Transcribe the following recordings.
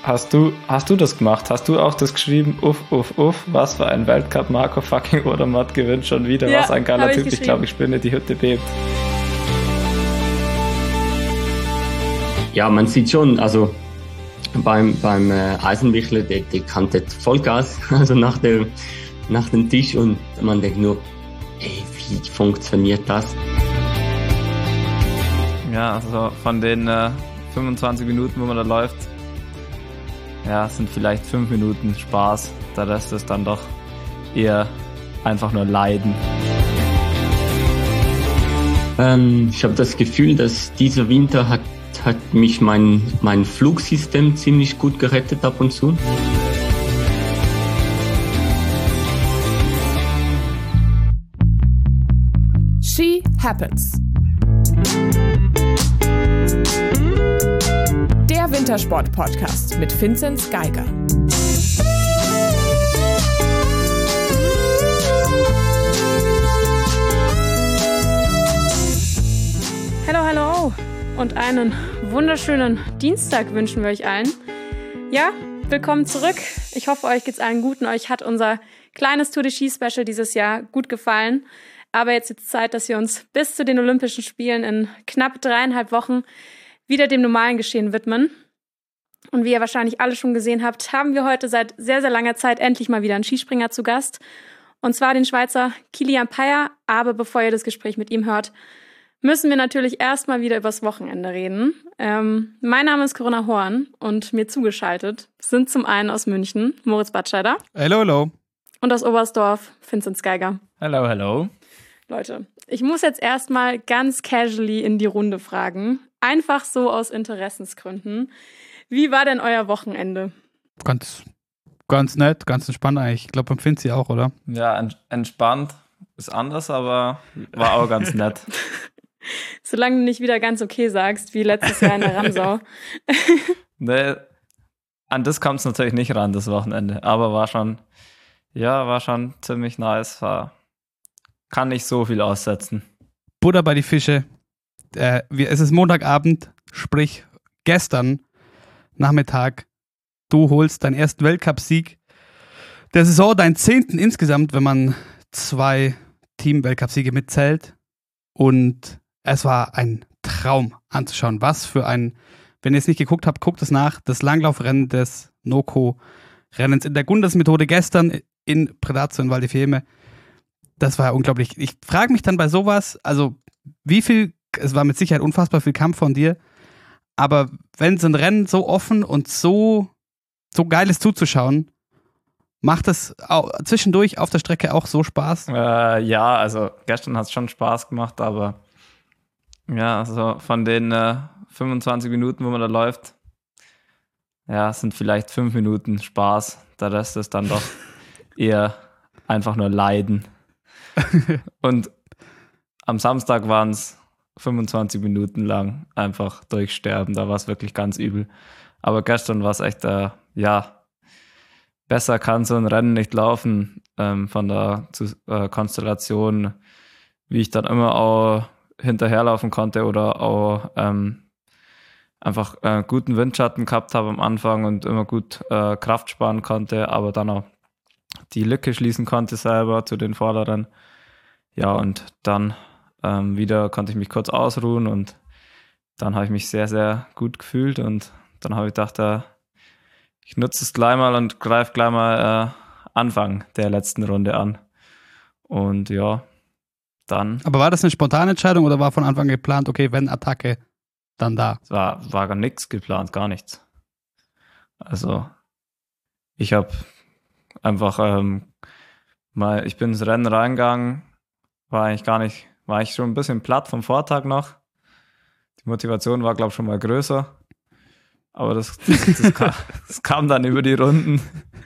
Hast du das gemacht? Hast du auch das geschrieben? Uff, was für ein Weltcup, Marco fucking Odermatt gewinnt schon wieder. Ja, was ein geiler Typ, ich glaube, ich spinne, die Hütte bebt. Ja, man sieht schon, also beim Eisenbichler, der kannte Vollgas, also nach dem Tisch, und man denkt nur, ey, wie funktioniert das? Ja, also von den 25 Minuten, wo man da läuft, ja, sind vielleicht 5 Minuten Spaß. Der Rest ist dann doch eher einfach nur Leiden. Ich habe das Gefühl, dass dieser Winter hat mich mein Flugsystem ziemlich gut gerettet ab und zu. She Happens. Der Wintersport-Podcast mit Vinzenz Geiger. Hallo und einen wunderschönen Dienstag wünschen wir euch allen. Ja, willkommen zurück. Ich hoffe, euch geht's allen gut und euch hat unser kleines Tour de Ski Special dieses Jahr gut gefallen. Aber jetzt ist Zeit, dass wir uns bis zu den Olympischen Spielen in knapp 3,5 Wochen wieder dem normalen Geschehen widmen. Und wie ihr wahrscheinlich alle schon gesehen habt, haben wir heute seit sehr, sehr langer Zeit endlich mal wieder einen Skispringer zu Gast. Und zwar den Schweizer Kilian Payer. Aber bevor ihr das Gespräch mit ihm hört, müssen wir natürlich erstmal wieder übers Wochenende reden. Mein Name ist Corinna Horn und mir zugeschaltet sind zum einen aus München Moritz Batscheider. Hello. Und aus Oberstdorf Vinzenz Geiger. Hello. Leute, ich muss jetzt erstmal ganz casually in die Runde fragen. Einfach so aus Interessensgründen. Wie war denn euer Wochenende? Ganz nett, ganz entspannt eigentlich. Ich glaube, empfindet sie auch, oder? Ja, entspannt ist anders, aber war auch ganz nett. Solange du nicht wieder ganz okay sagst, wie letztes Jahr in der Ramsau. Nee, an das kommt es natürlich nicht ran, das Wochenende. Aber war schon ziemlich nice. Kann nicht so viel aussetzen. Butter bei die Fische. Es ist Montagabend, sprich gestern Nachmittag. Du holst deinen ersten Weltcupsieg der Saison, deinen 10. insgesamt, wenn man 2 Team-Weltcupsiege mitzählt. Und es war ein Traum anzuschauen. Was für ein, wenn ihr es nicht geguckt habt, guckt es nach. Das Langlaufrennen des NOCO-Rennens in der Gundes-Methode gestern in Predazzo in Val di Fiemme. Das war ja unglaublich. Ich frage mich dann bei sowas, also es war mit Sicherheit unfassbar viel Kampf von dir, aber wenn so ein Rennen so offen und so geil ist zuzuschauen, macht es zwischendurch auf der Strecke auch so Spaß? Ja, also gestern hat es schon Spaß gemacht, aber ja, also von den 25 Minuten, wo man da läuft, ja, sind vielleicht 5 Minuten Spaß. Der Rest ist dann doch eher einfach nur Leiden. Und am Samstag waren es 25 Minuten lang einfach durchsterben. Da war es wirklich ganz übel. Aber gestern war es echt, besser kann so ein Rennen nicht laufen von der Konstellation, wie ich dann immer auch hinterherlaufen konnte oder auch einfach guten Windschatten gehabt habe am Anfang und immer gut Kraft sparen konnte, aber dann auch die Lücke schließen konnte selber zu den Vorderen. Ja, und dann wieder konnte ich mich kurz ausruhen und dann habe ich mich sehr, sehr gut gefühlt und dann habe ich gedacht, ich nutze es gleich mal und greife gleich mal Anfang der letzten Runde an. Und ja, dann... Aber war das eine spontane Entscheidung oder war von Anfang geplant, okay, wenn Attacke, dann da? Es war gar nichts geplant, gar nichts. Also, ich habe einfach ich bin ins Rennen reingegangen, war ich schon ein bisschen platt vom Vortag noch. Die Motivation war, glaube ich, schon mal größer. Aber das kam dann über die Runden.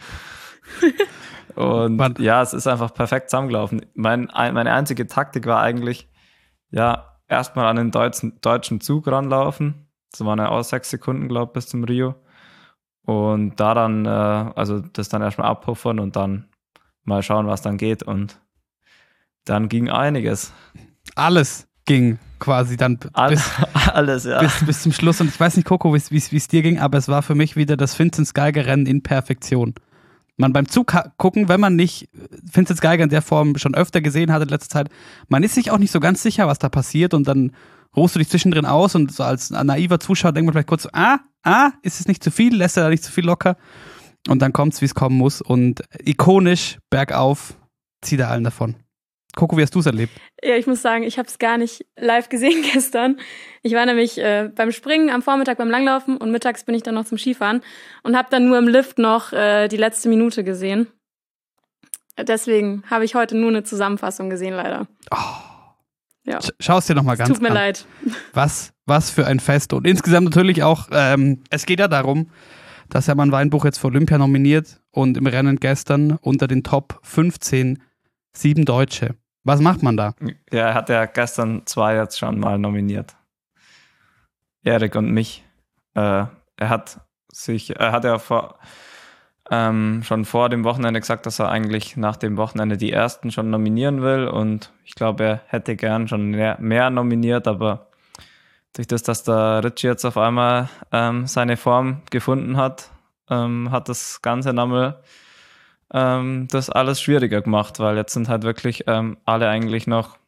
Und ja, es ist einfach perfekt zusammengelaufen. Meine einzige Taktik war eigentlich, ja, erstmal an den deutschen Zug ranlaufen. Das waren ja auch 6 Sekunden, glaube ich, bis zum Rio. Und da dann, das dann erstmal abpuffern und dann mal schauen, was dann geht. Und dann ging einiges. Alles durchging quasi dann Alles, ja. bis zum Schluss. Und ich weiß nicht, Coco, wie es dir ging, aber es war für mich wieder das Vincent Geiger-Rennen in Perfektion. Man beim Zugucken, wenn man nicht Vincent Geiger in der Form schon öfter gesehen hat in letzter Zeit, man ist sich auch nicht so ganz sicher, was da passiert und dann ruhst du dich zwischendrin aus und so als naiver Zuschauer denkt man vielleicht kurz, ist es nicht zu viel, lässt er da nicht zu viel locker und dann kommt's, wie es kommen muss und ikonisch bergauf zieht er allen davon. Coco, wie hast du es erlebt? Ja, ich muss sagen, ich habe es gar nicht live gesehen gestern. Ich war nämlich beim Springen am Vormittag beim Langlaufen und mittags bin ich dann noch zum Skifahren und habe dann nur im Lift noch die letzte Minute gesehen. Deswegen habe ich heute nur eine Zusammenfassung gesehen, leider. Oh. Ja. Schau es dir nochmal ganz an. Tut mir leid. Was für ein Fest. Und insgesamt natürlich auch, es geht ja darum, dass Hermann Weinbuch jetzt für Olympia nominiert und im Rennen gestern unter den Top 15 7 Deutsche. Was macht man da? Ja, er hat ja gestern 2 jetzt schon mal nominiert. Erik und mich. Er hat ja schon vor dem Wochenende gesagt, dass er eigentlich nach dem Wochenende die ersten schon nominieren will und ich glaube, er hätte gern schon mehr nominiert, aber durch das, dass der Richie jetzt auf einmal seine Form gefunden hat, hat das Ganze nochmal das alles schwieriger gemacht, weil jetzt sind halt wirklich alle eigentlich noch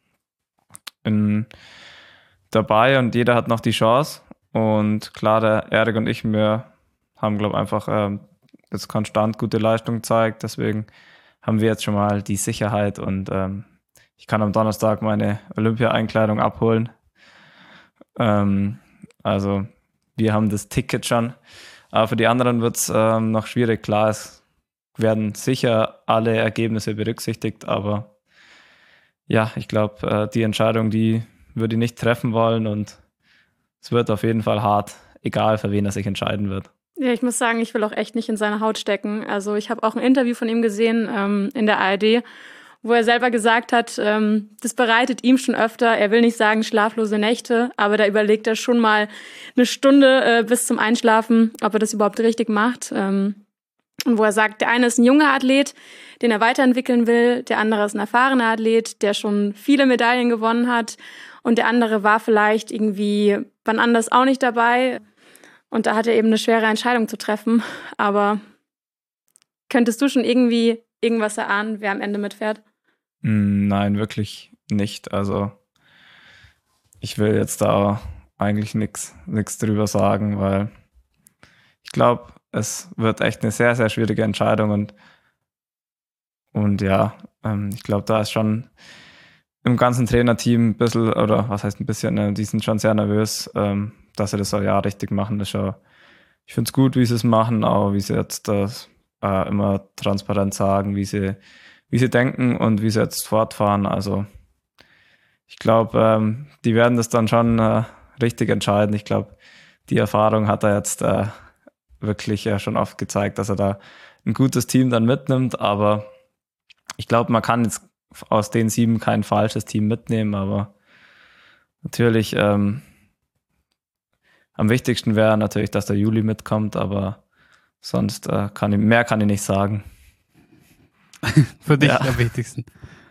dabei und jeder hat noch die Chance und klar, der Erik und ich, wir haben, glaube ich, einfach jetzt konstant gute Leistung gezeigt, deswegen haben wir jetzt schon mal die Sicherheit und ich kann am Donnerstag meine Olympia-Einkleidung abholen. Also wir haben das Ticket schon, aber für die anderen wird es noch schwierig. Klar, es werden sicher alle Ergebnisse berücksichtigt, aber ja, ich glaube, die Entscheidung, die würde ich nicht treffen wollen und es wird auf jeden Fall hart, egal für wen er sich entscheiden wird. Ja, ich muss sagen, ich will auch echt nicht in seine Haut stecken. Also ich habe auch ein Interview von ihm gesehen in der ARD, wo er selber gesagt hat, das bereitet ihm schon öfter, er will nicht sagen schlaflose Nächte, aber da überlegt er schon mal eine Stunde bis zum Einschlafen, ob er das überhaupt richtig macht. Und wo er sagt, der eine ist ein junger Athlet, den er weiterentwickeln will, der andere ist ein erfahrener Athlet, der schon viele Medaillen gewonnen hat und der andere war vielleicht irgendwie wann anders auch nicht dabei. Und da hat er eben eine schwere Entscheidung zu treffen. Aber könntest du schon irgendwie irgendwas erahnen, wer am Ende mitfährt? Nein, wirklich nicht. Also ich will jetzt da eigentlich nichts drüber sagen, weil ich glaube, es wird echt eine sehr, sehr schwierige Entscheidung und ja, ich glaube, da ist schon im ganzen Trainerteam ein bisschen, oder was heißt ein bisschen, die sind schon sehr nervös, dass sie das ja richtig machen. Ich finde es gut, wie sie es machen, aber wie sie jetzt das immer transparent sagen, wie sie denken und wie sie jetzt fortfahren. Also ich glaube, die werden das dann schon richtig entscheiden. Ich glaube, die Erfahrung hat er jetzt wirklich schon oft gezeigt, dass er da ein gutes Team dann mitnimmt, aber ich glaube, man kann jetzt aus den 7 kein falsches Team mitnehmen, aber natürlich am wichtigsten wäre natürlich, dass der Juli mitkommt, aber sonst kann ich nicht sagen. Für dich am wichtigsten.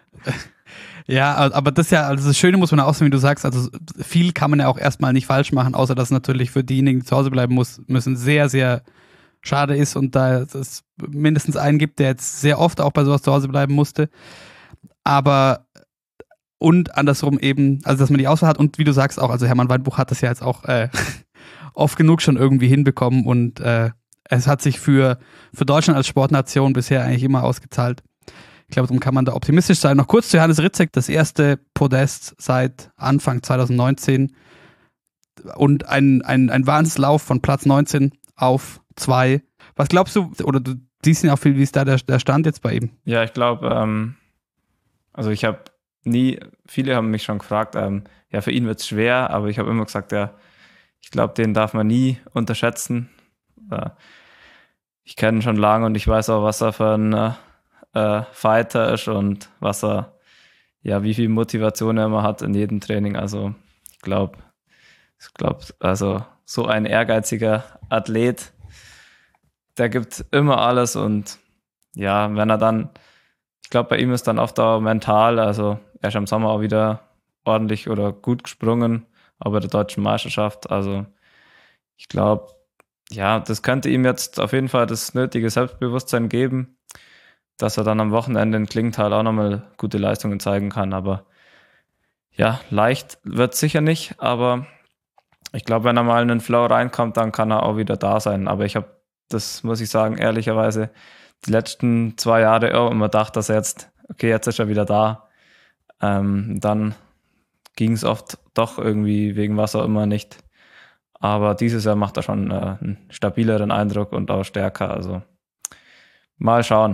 Ja, aber das ist ja, also das Schöne muss man auch sehen, wie du sagst, also viel kann man ja auch erstmal nicht falsch machen, außer dass natürlich für diejenigen, die zu Hause bleiben müssen, sehr, sehr schade ist und da es mindestens einen gibt, der jetzt sehr oft auch bei sowas zu Hause bleiben musste. Aber und andersrum eben, also dass man die Auswahl hat und wie du sagst auch, also Hermann Weinbuch hat das ja jetzt auch oft genug schon irgendwie hinbekommen und es hat sich für Deutschland als Sportnation bisher eigentlich immer ausgezahlt. Ich glaube, darum kann man da optimistisch sein. Noch kurz zu Johannes Ritzek, das erste Podest seit Anfang 2019 und ein Wahnsinnslauf von Platz 19 auf 2. Was glaubst du, oder du siehst ja auch viel, wie ist da der Stand jetzt bei ihm? Ja, ich glaube, also ich habe viele haben mich schon gefragt, ja, für ihn wird es schwer, aber ich habe immer gesagt, ja, ich glaube, den darf man nie unterschätzen. Ich kenne ihn schon lange und ich weiß auch, was er für ein Fighter ist und wie viel Motivation er immer hat in jedem Training. Also ich glaube, also so ein ehrgeiziger Athlet, der gibt immer alles und ja, wenn er dann, ich glaube, bei ihm ist dann oft auch mental, also er ist im Sommer auch wieder ordentlich oder gut gesprungen, auch bei der deutschen Meisterschaft. Also ich glaube, ja, das könnte ihm jetzt auf jeden Fall das nötige Selbstbewusstsein geben, dass er dann am Wochenende in Klingenthal auch nochmal gute Leistungen zeigen kann. Aber ja, leicht wird sicher nicht, aber ich glaube, wenn er mal in den Flow reinkommt, dann kann er auch wieder da sein. Aber ich habe, das muss ich sagen, ehrlicherweise, die letzten 2 Jahre auch immer gedacht, dass er jetzt, okay, jetzt ist er wieder da. Dann ging es oft doch irgendwie wegen was auch immer nicht. Aber dieses Jahr macht er schon einen stabileren Eindruck und auch stärker. Also mal schauen.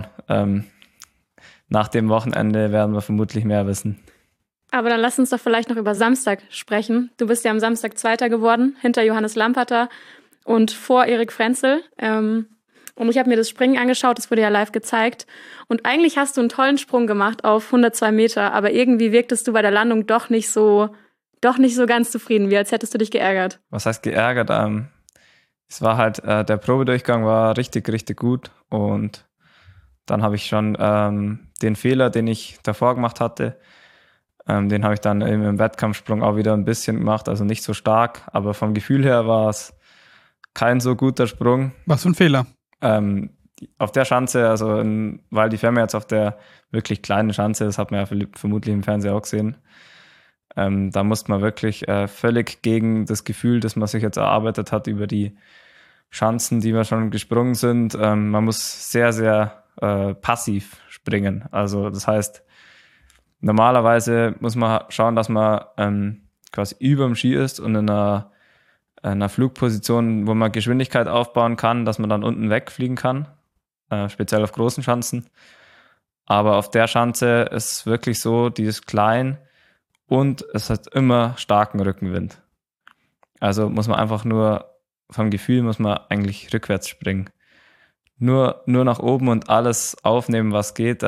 Nach dem Wochenende werden wir vermutlich mehr wissen. Aber dann lass uns doch vielleicht noch über Samstag sprechen. Du bist ja am Samstag Zweiter geworden, hinter Johannes Lamperter und vor Erik Frenzel. Und ich habe mir das Springen angeschaut, das wurde ja live gezeigt. Und eigentlich hast du einen tollen Sprung gemacht auf 102 Meter, aber irgendwie wirktest du bei der Landung doch nicht so ganz zufrieden, wie als hättest du dich geärgert. Was heißt geärgert? Es war halt, der Probedurchgang war richtig, richtig gut. Und dann habe ich schon den Fehler, den ich davor gemacht hatte, den habe ich dann im Wettkampfsprung auch wieder ein bisschen gemacht, also nicht so stark. Aber vom Gefühl her war es kein so guter Sprung. Was für ein Fehler? Auf der Schanze, also weil die Femme jetzt auf der wirklich kleinen Schanze, das hat man ja vermutlich im Fernsehen auch gesehen, da musste man wirklich völlig gegen das Gefühl, das man sich jetzt erarbeitet hat über die Schanzen, die wir schon gesprungen sind. Man muss sehr, sehr passiv springen. Also das heißt, normalerweise muss man schauen, dass man quasi über dem Ski ist und in einer Flugposition, wo man Geschwindigkeit aufbauen kann, dass man dann unten wegfliegen kann, speziell auf großen Schanzen. Aber auf der Schanze ist es wirklich so, die ist klein und es hat immer starken Rückenwind. Also muss man einfach nur, vom Gefühl muss man eigentlich rückwärts springen. Nur nach oben und alles aufnehmen, was geht.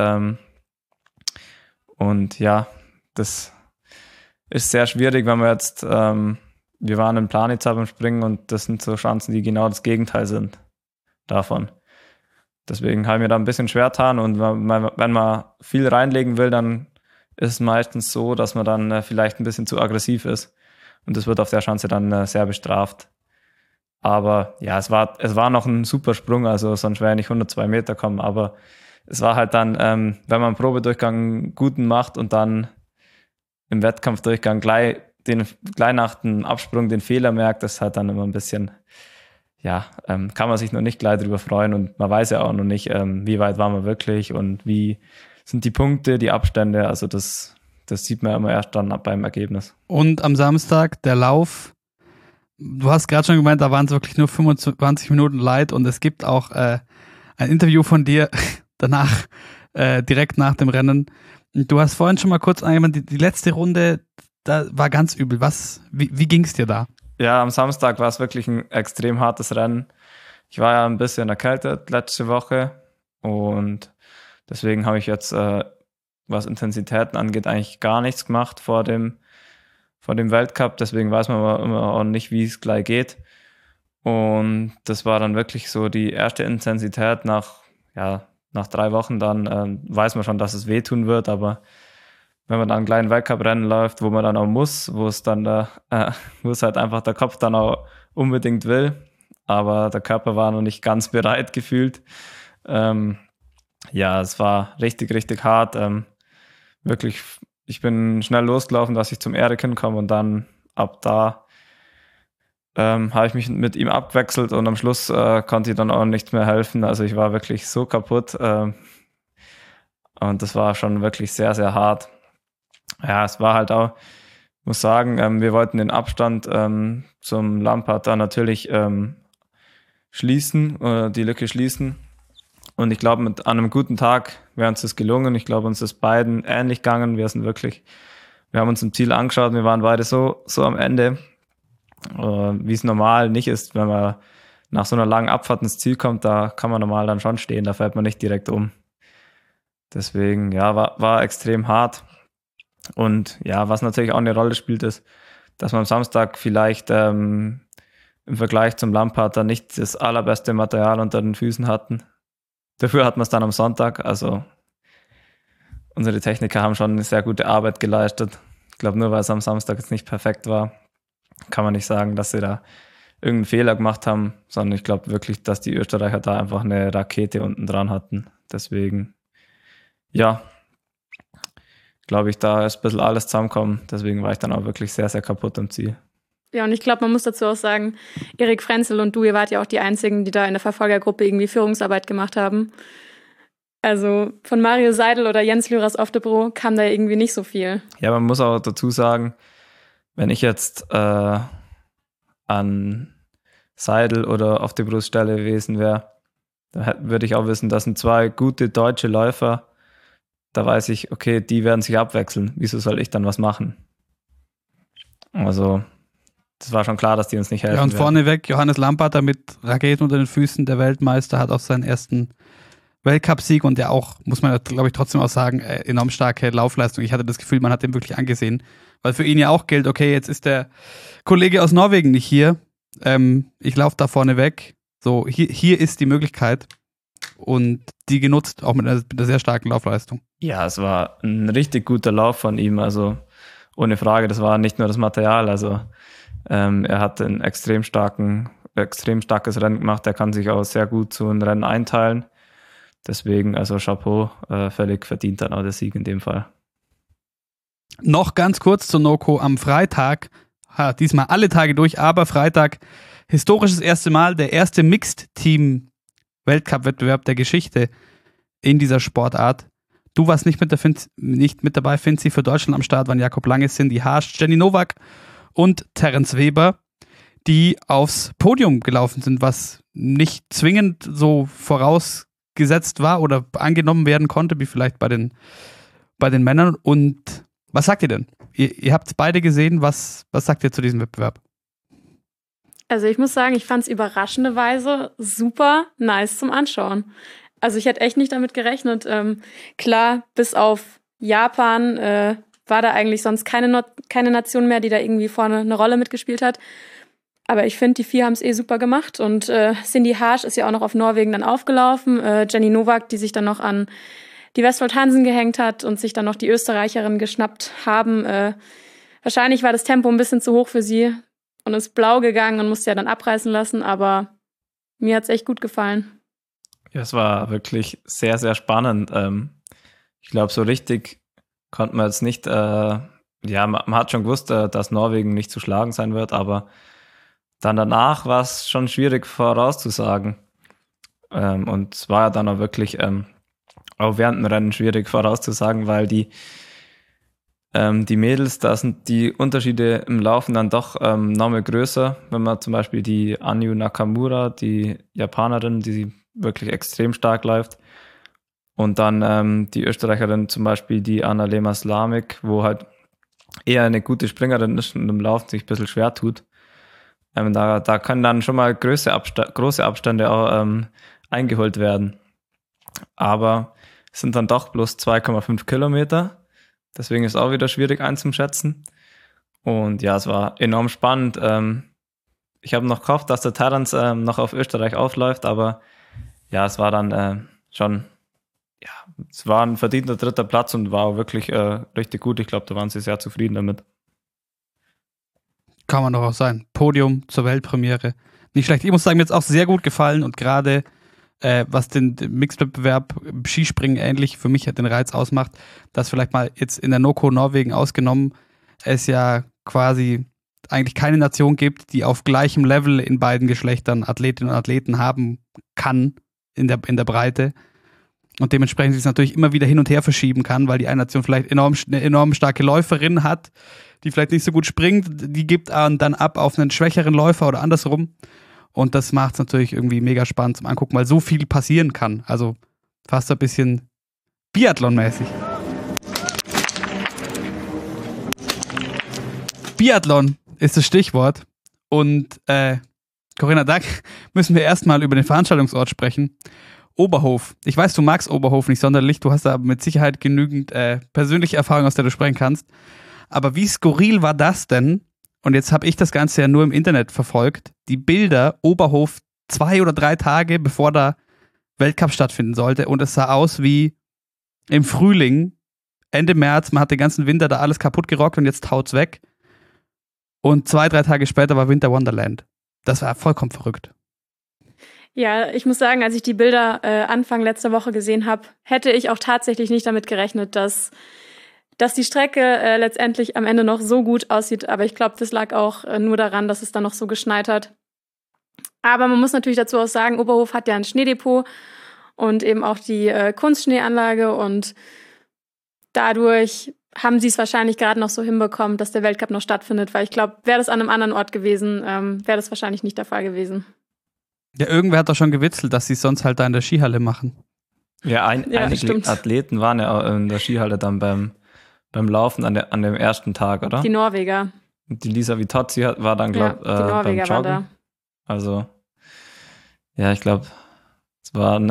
Und ja, das ist sehr schwierig, wenn man jetzt... wir waren in Planitza beim Springen und das sind so Schanzen, die genau das Gegenteil sind davon. Deswegen habe ich mir da ein bisschen schwer getan und wenn man viel reinlegen will, dann ist es meistens so, dass man dann vielleicht ein bisschen zu aggressiv ist und das wird auf der Schanze dann sehr bestraft. Aber ja, es war noch ein super Sprung, also sonst wäre ich nicht 102 Meter kommen, aber es war halt dann, wenn man einen Probedurchgang einen guten macht und dann im Wettkampfdurchgang gleich nach dem Absprung den Fehler merkt, das ist halt dann immer ein bisschen, ja, kann man sich noch nicht gleich drüber freuen und man weiß ja auch noch nicht, wie weit waren wir wirklich und wie sind die Punkte, die Abstände, also das sieht man immer erst dann beim Ergebnis. Und am Samstag der Lauf, du hast gerade schon gemeint, da waren es wirklich nur 25 Minuten Light und es gibt auch ein Interview von dir danach, direkt nach dem Rennen. Du hast vorhin schon mal kurz angewandt, die letzte Runde, da war ganz übel. Wie ging es dir da? Ja, am Samstag war es wirklich ein extrem hartes Rennen. Ich war ja ein bisschen erkältet letzte Woche und deswegen habe ich jetzt, was Intensitäten angeht, eigentlich gar nichts gemacht vor dem Weltcup. Deswegen weiß man aber immer auch nicht, wie es gleich geht. Und das war dann wirklich so die erste Intensität nach 3 Wochen. Dann weiß man schon, dass es wehtun wird, aber wenn man dann einen kleinen Weltcup-Rennen läuft, wo man dann auch muss, wo es halt einfach der Kopf dann auch unbedingt will, aber der Körper war noch nicht ganz bereit gefühlt. Es war richtig, richtig hart. Wirklich, ich bin schnell losgelaufen, dass ich zum Erik hinkomme und dann ab da habe ich mich mit ihm abgewechselt und am Schluss konnte ich dann auch nichts mehr helfen. Also ich war wirklich so kaputt und das war schon wirklich sehr, sehr hart. Ja, es war halt auch, ich muss sagen, wir wollten den Abstand zum Lamperter natürlich schließen, die Lücke schließen. Und ich glaube, an einem guten Tag wäre uns das gelungen. Ich glaube, uns ist beiden ähnlich gegangen. Wir haben uns im Ziel angeschaut, wir waren beide so am Ende, wie es normal nicht ist, wenn man nach so einer langen Abfahrt ins Ziel kommt, da kann man normal dann schon stehen, da fällt man nicht direkt um. Deswegen, ja, war extrem hart. Und ja, was natürlich auch eine Rolle spielt, ist, dass man am Samstag vielleicht im Vergleich zum Lamperter nicht das allerbeste Material unter den Füßen hatten. Dafür hat man es dann am Sonntag. Also unsere Techniker haben schon eine sehr gute Arbeit geleistet. glaube, nur weil es am Samstag jetzt nicht perfekt war, kann man nicht sagen, dass sie da irgendeinen Fehler gemacht haben, sondern ich glaube wirklich, dass die Österreicher da einfach eine Rakete unten dran hatten. Deswegen, ja, glaube ich, da ist ein bisschen alles zusammengekommen. Deswegen war ich dann auch wirklich sehr, sehr kaputt am Ziel. Ja, und ich glaube, man muss dazu auch sagen, Erik Frenzel und du, ihr wart ja auch die Einzigen, die da in der Verfolgergruppe irgendwie Führungsarbeit gemacht haben. Also von Mario Seidel oder Jens Lürers auf der Bro kam da irgendwie nicht so viel. Ja, man muss auch dazu sagen, wenn ich jetzt an Seidel oder auf der Bruststelle gewesen wäre, dann würde ich auch wissen, das sind 2 gute deutsche Läufer. Da weiß ich, okay, die werden sich abwechseln. Wieso soll ich dann was machen? Also, das war schon klar, dass die uns nicht helfen. Ja, und vorneweg Johannes Lamparter mit Raketen unter den Füßen, der Weltmeister, hat auch seinen ersten Weltcupsieg und der auch, muss man glaube ich trotzdem auch sagen, enorm starke Laufleistung. Ich hatte das Gefühl, man hat den wirklich angesehen, weil für ihn ja auch gilt, okay, jetzt ist der Kollege aus Norwegen nicht hier, ich laufe da vorne weg, so, hier ist die Möglichkeit und die genutzt, auch mit einer sehr starken Laufleistung. Ja, es war ein richtig guter Lauf von ihm, also ohne Frage, das war nicht nur das Material, also er hat ein extrem starkes Rennen gemacht, er kann sich auch sehr gut so ein Rennen einteilen. Deswegen, also Chapeau, völlig verdient dann auch der Sieg in dem Fall. Noch ganz kurz zur NOCO am Freitag, diesmal alle Tage durch, aber Freitag, historisches erste Mal, der erste Mixed-Team-Weltcup-Wettbewerb der Geschichte in dieser Sportart. Du warst nicht mit dabei, Finzi, für Deutschland am Start waren Jakob Lange, Cindy Harsch, Jenny Nowak und Terence Weber, die aufs Podium gelaufen sind, was nicht zwingend so vorausgesetzt war oder angenommen werden konnte, wie vielleicht bei den Männern. Und was sagt ihr denn? Ihr habt es beide gesehen. Was sagt ihr zu diesem Wettbewerb? Also ich muss sagen, ich fand es überraschenderweise super nice zum Anschauen. Also ich hätte echt nicht damit gerechnet. Klar, bis auf Japan war da eigentlich sonst keine Nation mehr, die da irgendwie vorne eine Rolle mitgespielt hat. Aber ich finde, die 4 haben es super gemacht. Und Cindy Harsch ist ja auch noch auf Norwegen dann aufgelaufen. Jenny Nowak, die sich dann noch an die Westfold Hansen gehängt hat und sich dann noch die Österreicherin geschnappt haben. Wahrscheinlich war das Tempo ein bisschen zu hoch für sie und ist blau gegangen und musste ja dann abreißen lassen. Aber mir hat es echt gut gefallen. Ja, es war wirklich sehr, sehr spannend. Ich glaube, so richtig konnte man jetzt nicht, man hat schon gewusst, dass Norwegen nicht zu schlagen sein wird, aber dann danach war es schon schwierig vorauszusagen. Und es war ja dann auch wirklich auch während dem Rennen schwierig vorauszusagen, weil die Mädels, da sind die Unterschiede im Laufen dann doch nochmal größer. Wenn man zum Beispiel die Anju Nakamura, die Japanerin, die wirklich extrem stark läuft, und dann die Österreicherin zum Beispiel, die Anna-Lema Slamik, wo halt eher eine gute Springerin ist und im Laufen sich ein bisschen schwer tut. Da können dann schon mal große Abstände auch eingeholt werden. Aber es sind dann doch bloß 2,5 Kilometer. Deswegen ist es auch wieder schwierig einzuschätzen. Und ja, es war enorm spannend. Ich habe noch gehofft, dass der Terence noch auf Österreich aufläuft, aber ja, es war dann schon, ja, es war ein verdienter 3. Platz und war auch wirklich richtig gut. Ich glaube, da waren sie sehr zufrieden damit. Kann man doch auch sein. Podium zur Weltpremiere. Nicht schlecht. Ich muss sagen, mir hat es auch sehr gut gefallen und gerade was den Mixed-Wettbewerb Skispringen ähnlich für mich den Reiz ausmacht, dass vielleicht mal jetzt in der NOCO Norwegen ausgenommen es ja quasi eigentlich keine Nation gibt, die auf gleichem Level in beiden Geschlechtern Athletinnen und Athleten haben kann in der Breite und dementsprechend sich natürlich immer wieder hin und her verschieben kann, weil die eine Nation vielleicht eine enorm starke Läuferin hat, die vielleicht nicht so gut springt, die gibt dann ab auf einen schwächeren Läufer oder andersrum. Und das macht es natürlich irgendwie mega spannend zum Angucken, weil so viel passieren kann. Also fast ein bisschen Biathlon-mäßig. Biathlon ist das Stichwort. Und Corinna, da müssen wir erstmal über den Veranstaltungsort sprechen. Oberhof. Ich weiß, du magst Oberhof nicht sonderlich. Du hast da mit Sicherheit genügend persönliche Erfahrung, aus der du sprechen kannst. Aber wie skurril war das denn? Und jetzt habe ich das Ganze ja nur im Internet verfolgt. Die Bilder, Oberhof 2 oder 3 Tage, bevor da Weltcup stattfinden sollte. Und es sah aus wie im Frühling Ende März, man hat den ganzen Winter da alles kaputt gerockt und jetzt taut's weg. Und 2-3 Tage später war Winter Wonderland. Das war vollkommen verrückt. Ja, ich muss sagen, als ich die Bilder Anfang letzter Woche gesehen habe, hätte ich auch tatsächlich nicht damit gerechnet, dass die Strecke letztendlich am Ende noch so gut aussieht. Aber ich glaube, das lag auch nur daran, dass es dann noch so geschneit hat. Aber man muss natürlich dazu auch sagen, Oberhof hat ja ein Schneedepot und eben auch die Kunstschneeanlage. Und dadurch haben sie es wahrscheinlich gerade noch so hinbekommen, dass der Weltcup noch stattfindet. Weil ich glaube, wäre das an einem anderen Ort gewesen, wäre das wahrscheinlich nicht der Fall gewesen. Ja, irgendwer hat doch schon gewitzelt, dass sie es sonst halt da in der Skihalle machen. Ja, einige stimmt. Athleten waren ja in der Skihalle dann beim Laufen an dem ersten Tag, oder? Die Norweger. Und die Lisa Vitozzi war dann, glaube ich, die Norweger beim waren da. Joggen. Also, ja, ich glaube, es war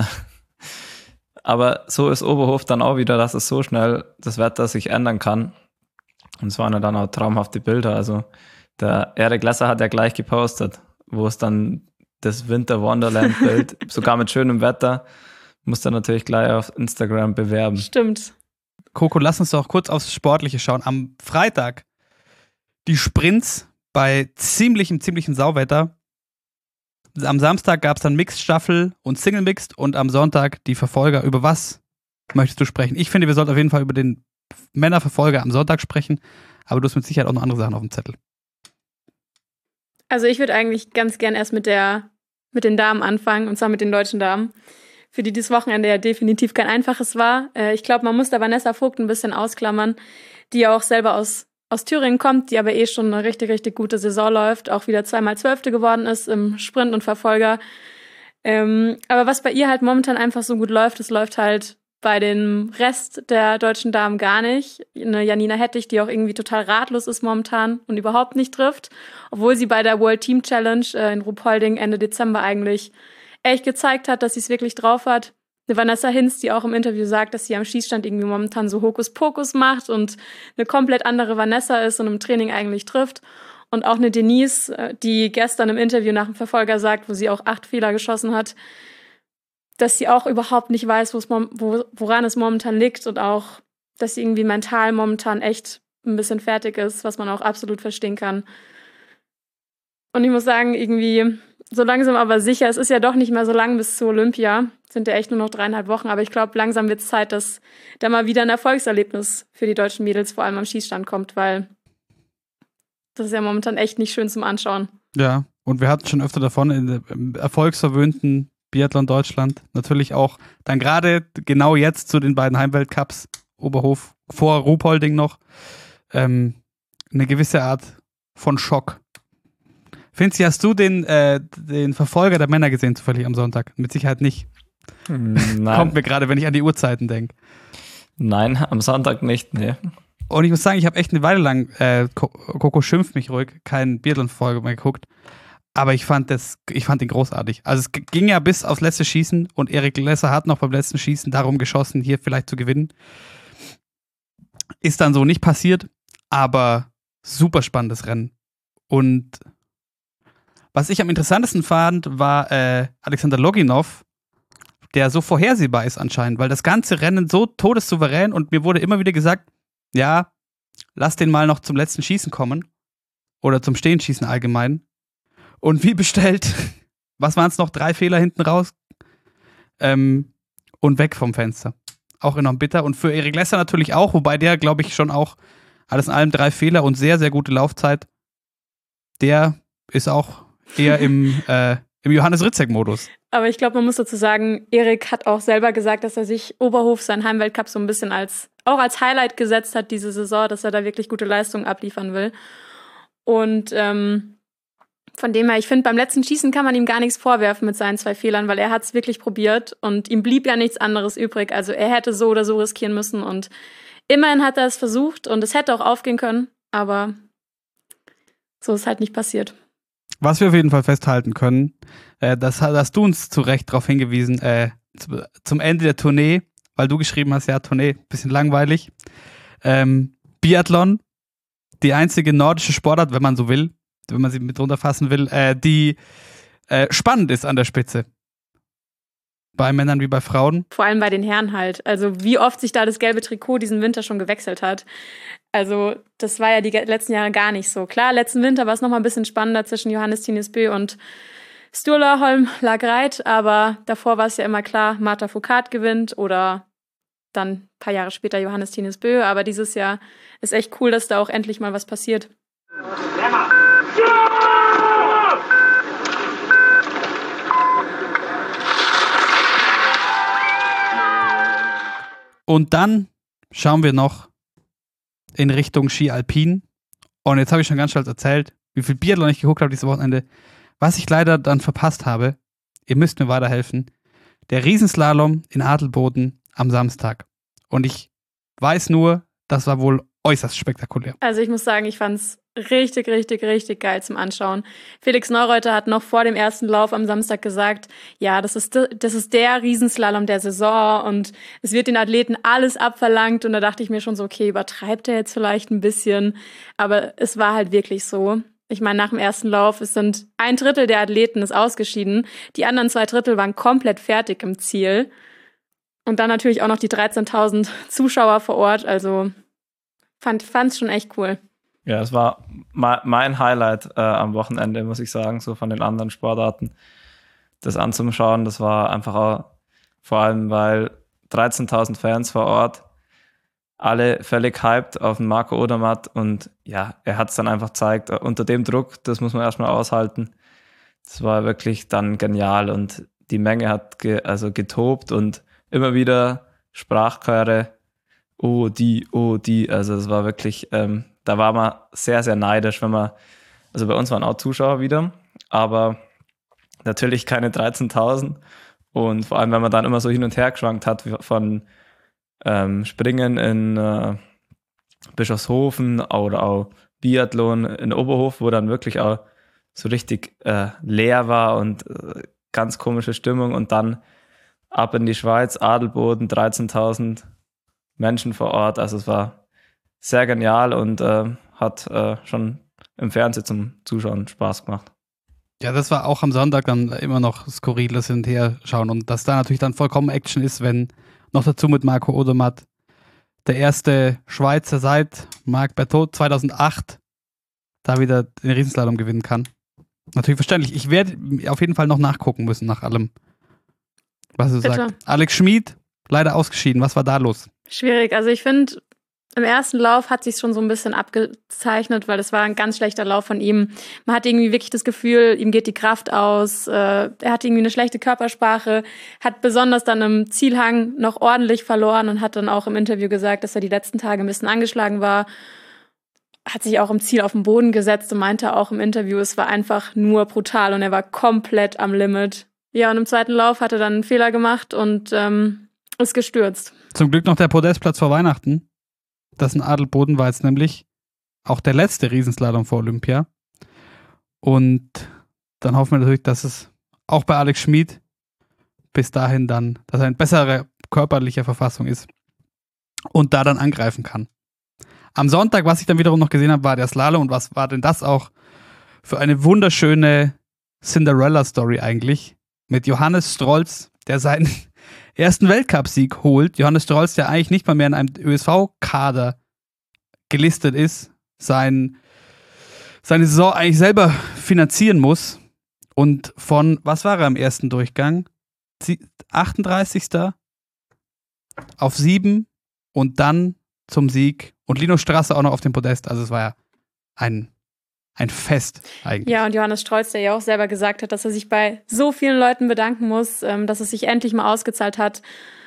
aber so ist Oberhof dann auch wieder, dass es so schnell das Wetter sich ändern kann. Und es waren ja dann auch traumhafte Bilder. Also, der Erik Lesser hat ja gleich gepostet, wo es dann das Winter Wonderland-Bild, sogar mit schönem Wetter, muss dann natürlich gleich auf Instagram bewerben. Stimmt. Coco, lass uns doch kurz aufs Sportliche schauen. Am Freitag die Sprints bei ziemlichem Sauwetter. Am Samstag gab es dann Mixed-Staffel und Single-Mixed und am Sonntag die Verfolger. Über was möchtest du sprechen? Ich finde, wir sollten auf jeden Fall über den Männerverfolger am Sonntag sprechen, aber du hast mit Sicherheit auch noch andere Sachen auf dem Zettel. Also ich würde eigentlich ganz gern erst mit den Damen anfangen, und zwar mit den deutschen Damen, für die dieses Wochenende ja definitiv kein einfaches war. Ich glaube, man muss da Vanessa Vogt ein bisschen ausklammern, die ja auch selber aus Thüringen kommt, die aber schon eine richtig, richtig gute Saison läuft, auch wieder 2-mal Zwölfte geworden ist im Sprint und Verfolger. Aber was bei ihr halt momentan einfach so gut läuft, es läuft halt bei dem Rest der deutschen Damen gar nicht. Eine Janina Hettich, die auch irgendwie total ratlos ist momentan und überhaupt nicht trifft, obwohl sie bei der World Team Challenge in Ruhpolding Ende Dezember eigentlich echt gezeigt hat, dass sie es wirklich drauf hat. Eine Vanessa Hinz, die auch im Interview sagt, dass sie am Schießstand irgendwie momentan so Hokuspokus macht und eine komplett andere Vanessa ist und im Training eigentlich trifft. Und auch eine Denise, die gestern im Interview nach dem Verfolger sagt, wo sie auch 8 Fehler geschossen hat, dass sie auch überhaupt nicht weiß, woran es momentan liegt und auch, dass sie irgendwie mental momentan echt ein bisschen fertig ist, was man auch absolut verstehen kann. Und ich muss sagen, irgendwie so langsam aber sicher, es ist ja doch nicht mehr so lang bis zu Olympia, sind ja echt nur noch 3,5 Wochen, aber ich glaube, langsam wird es Zeit, dass da mal wieder ein Erfolgserlebnis für die deutschen Mädels vor allem am Schießstand kommt, weil das ist ja momentan echt nicht schön zum Anschauen. Ja, und wir hatten schon öfter davon im erfolgsverwöhnten Biathlon Deutschland. Natürlich auch dann gerade genau jetzt zu den beiden Heimweltcups, Oberhof vor Ruhpolding noch, eine gewisse Art von Schock. Finzi, hast du den Verfolger der Männer gesehen zufällig am Sonntag? Mit Sicherheit nicht. Nein. Kommt mir gerade, wenn ich an die Uhrzeiten denke. Nein, am Sonntag nicht, nee. Und ich muss sagen, ich habe echt eine Weile lang, Coco schimpft mich ruhig, keinen Biathlon-Verfolger mehr geguckt. Aber ich fand den großartig. Also es ging ja bis aufs letzte Schießen und Erik Lesser hat noch beim letzten Schießen darum geschossen, hier vielleicht zu gewinnen. Ist dann so nicht passiert, aber super spannendes Rennen. Und was ich am interessantesten fand, war Alexander Loginov, der so vorhersehbar ist anscheinend, weil das ganze Rennen so todessouverän und mir wurde immer wieder gesagt, ja, lass den mal noch zum letzten Schießen kommen oder zum Stehenschießen allgemein. Und wie bestellt, was waren es noch, 3 Fehler hinten raus und weg vom Fenster. Auch enorm bitter. Und für Erik Lesser natürlich auch, wobei der, glaube ich, schon auch alles in allem 3 Fehler und sehr, sehr gute Laufzeit. Der ist auch eher im Johannes Ritzek-Modus. Aber ich glaube, man muss dazu sagen, Erik hat auch selber gesagt, dass er sich Oberhof, seinen Heimweltcup, so ein bisschen als Highlight gesetzt hat diese Saison, dass er da wirklich gute Leistungen abliefern will. Und von dem her, ich finde, beim letzten Schießen kann man ihm gar nichts vorwerfen mit seinen 2 Fehlern, weil er hat es wirklich probiert und ihm blieb ja nichts anderes übrig. Also er hätte so oder so riskieren müssen und immerhin hat er es versucht und es hätte auch aufgehen können, aber so ist halt nicht passiert. Was wir auf jeden Fall festhalten können, das hast du uns zu Recht darauf hingewiesen, zum Ende der Tournee, weil du geschrieben hast, ja, Tournee, bisschen langweilig. Biathlon, die einzige nordische Sportart, wenn man so will, wenn man sie mit runterfassen will, die spannend ist an der Spitze. bei Männern wie bei Frauen. Vor allem bei den Herren halt. Also wie oft sich da das gelbe Trikot diesen Winter schon gewechselt hat. Also das war ja die letzten Jahre gar nicht so. Klar, letzten Winter war es nochmal ein bisschen spannender zwischen Johannes Tingesbø und Sturla Holm Lagreit, aber davor war es ja immer klar, Marta Foucault gewinnt oder dann ein paar Jahre später Johannes Tingesbø. Aber dieses Jahr ist echt cool, dass da auch endlich mal was passiert. Und dann schauen wir noch in Richtung Ski Alpin. Und jetzt habe ich schon ganz stolz erzählt, wie viel Biathlon ich geguckt habe dieses Wochenende. Was ich leider dann verpasst habe, ihr müsst mir weiterhelfen, der Riesenslalom in Adelboden am Samstag. Und ich weiß nur, das war wohl äußerst spektakulär. Also ich muss sagen, ich fand's richtig, richtig, richtig geil zum Anschauen. Felix Neureuter hat noch vor dem ersten Lauf am Samstag gesagt, ja, das ist der Riesenslalom der Saison und es wird den Athleten alles abverlangt. Und da dachte ich mir schon so, okay, übertreibt er jetzt vielleicht ein bisschen? Aber es war halt wirklich so. Ich meine, nach dem ersten Lauf, es sind 1/3 der Athleten ist ausgeschieden. Die anderen 2/3 waren komplett fertig im Ziel. Und dann natürlich auch noch die 13.000 Zuschauer vor Ort. Also fand's schon echt cool. Ja, es war mein Highlight am Wochenende, muss ich sagen, so von den anderen Sportarten. Das anzuschauen, das war einfach auch, vor allem, weil 13.000 Fans vor Ort, alle völlig hyped auf den Marco Odermatt und ja, er hat es dann einfach gezeigt, unter dem Druck, das muss man erstmal aushalten. Das war wirklich dann genial und die Menge hat getobt und immer wieder Sprachchöre, oh die, also es war wirklich, da war man sehr, sehr neidisch, also bei uns waren auch Zuschauer wieder, aber natürlich keine 13.000 und vor allem, wenn man dann immer so hin und her geschwankt hat von Springen in Bischofshofen oder auch Biathlon in Oberhof, wo dann wirklich auch so richtig leer war und ganz komische Stimmung und dann ab in die Schweiz, Adelboden, 13.000 Menschen vor Ort, also es war sehr genial und hat schon im Fernsehen zum Zuschauen Spaß gemacht. Ja, das war auch am Sonntag dann immer noch skurril, das Hin- und Herschauen und dass da natürlich dann vollkommen Action ist, wenn noch dazu mit Marco Odermatt der erste Schweizer seit Marc Berthaud 2008 da wieder den Riesenslalom gewinnen kann. Natürlich verständlich. Ich werde auf jeden Fall noch nachgucken müssen nach allem, was du sagst. Alex Schmid, leider ausgeschieden. Was war da los? Schwierig. Also ich finde, im ersten Lauf hat sich schon so ein bisschen abgezeichnet, weil es war ein ganz schlechter Lauf von ihm. Man hat irgendwie wirklich das Gefühl, ihm geht die Kraft aus. Er hat irgendwie eine schlechte Körpersprache, hat besonders dann im Zielhang noch ordentlich verloren und hat dann auch im Interview gesagt, dass er die letzten Tage ein bisschen angeschlagen war. Hat sich auch im Ziel auf den Boden gesetzt und meinte auch im Interview, es war einfach nur brutal und er war komplett am Limit. Ja, und im zweiten Lauf hat er dann einen Fehler gemacht und ist gestürzt. Zum Glück noch der Podestplatz vor Weihnachten. Das in Adelboden war jetzt nämlich auch der letzte Riesenslalom vor Olympia. Und dann hoffen wir natürlich, dass es auch bei Alex Schmid bis dahin dann, dass er in besserer körperlicher Verfassung ist und da dann angreifen kann. Am Sonntag, was ich dann wiederum noch gesehen habe, war der Slalom. Und was war denn das auch für eine wunderschöne Cinderella-Story eigentlich mit Johannes Strolz, der seinen ersten Weltcupsieg holt. Johannes Strolz, der eigentlich nicht mal mehr in einem ÖSV-Kader gelistet ist, seine Saison eigentlich selber finanzieren muss. Und von, was war er im ersten Durchgang? 38. auf 7 und dann zum Sieg. Und Lino Strasser auch noch auf dem Podest. Also es war ja ein Fest eigentlich. Ja, und Johannes Strolz, der ja auch selber gesagt hat, dass er sich bei so vielen Leuten bedanken muss, dass es sich endlich mal ausgezahlt hat.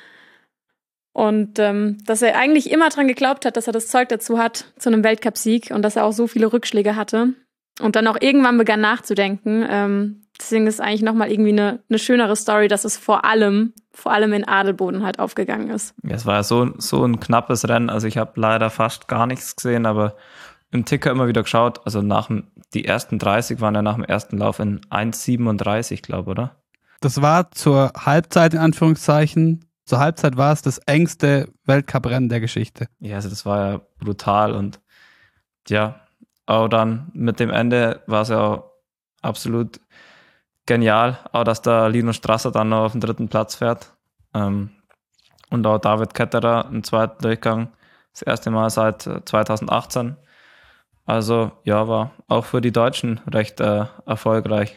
Und dass er eigentlich immer dran geglaubt hat, dass er das Zeug dazu hat, zu einem Weltcupsieg und dass er auch so viele Rückschläge hatte. Und dann auch irgendwann begann nachzudenken. Deswegen ist eigentlich nochmal irgendwie eine schönere Story, dass es vor allem in Adelboden halt aufgegangen ist. Ja, es war ja so ein knappes Rennen. Also ich habe leider fast gar nichts gesehen, aber im Ticker immer wieder geschaut. Also die ersten 30 waren ja nach dem ersten Lauf in 1,37, glaube ich, oder? Das war zur Halbzeit, in Anführungszeichen. Zur Halbzeit war es das engste Weltcuprennen der Geschichte. Ja, also das war ja brutal und ja, aber dann mit dem Ende war es ja auch absolut genial, auch dass der Linus Strasser dann noch auf den 3. Platz fährt. Und auch David Ketterer im 2. Durchgang, das erste Mal seit 2018. Also ja, war auch für die Deutschen recht erfolgreich.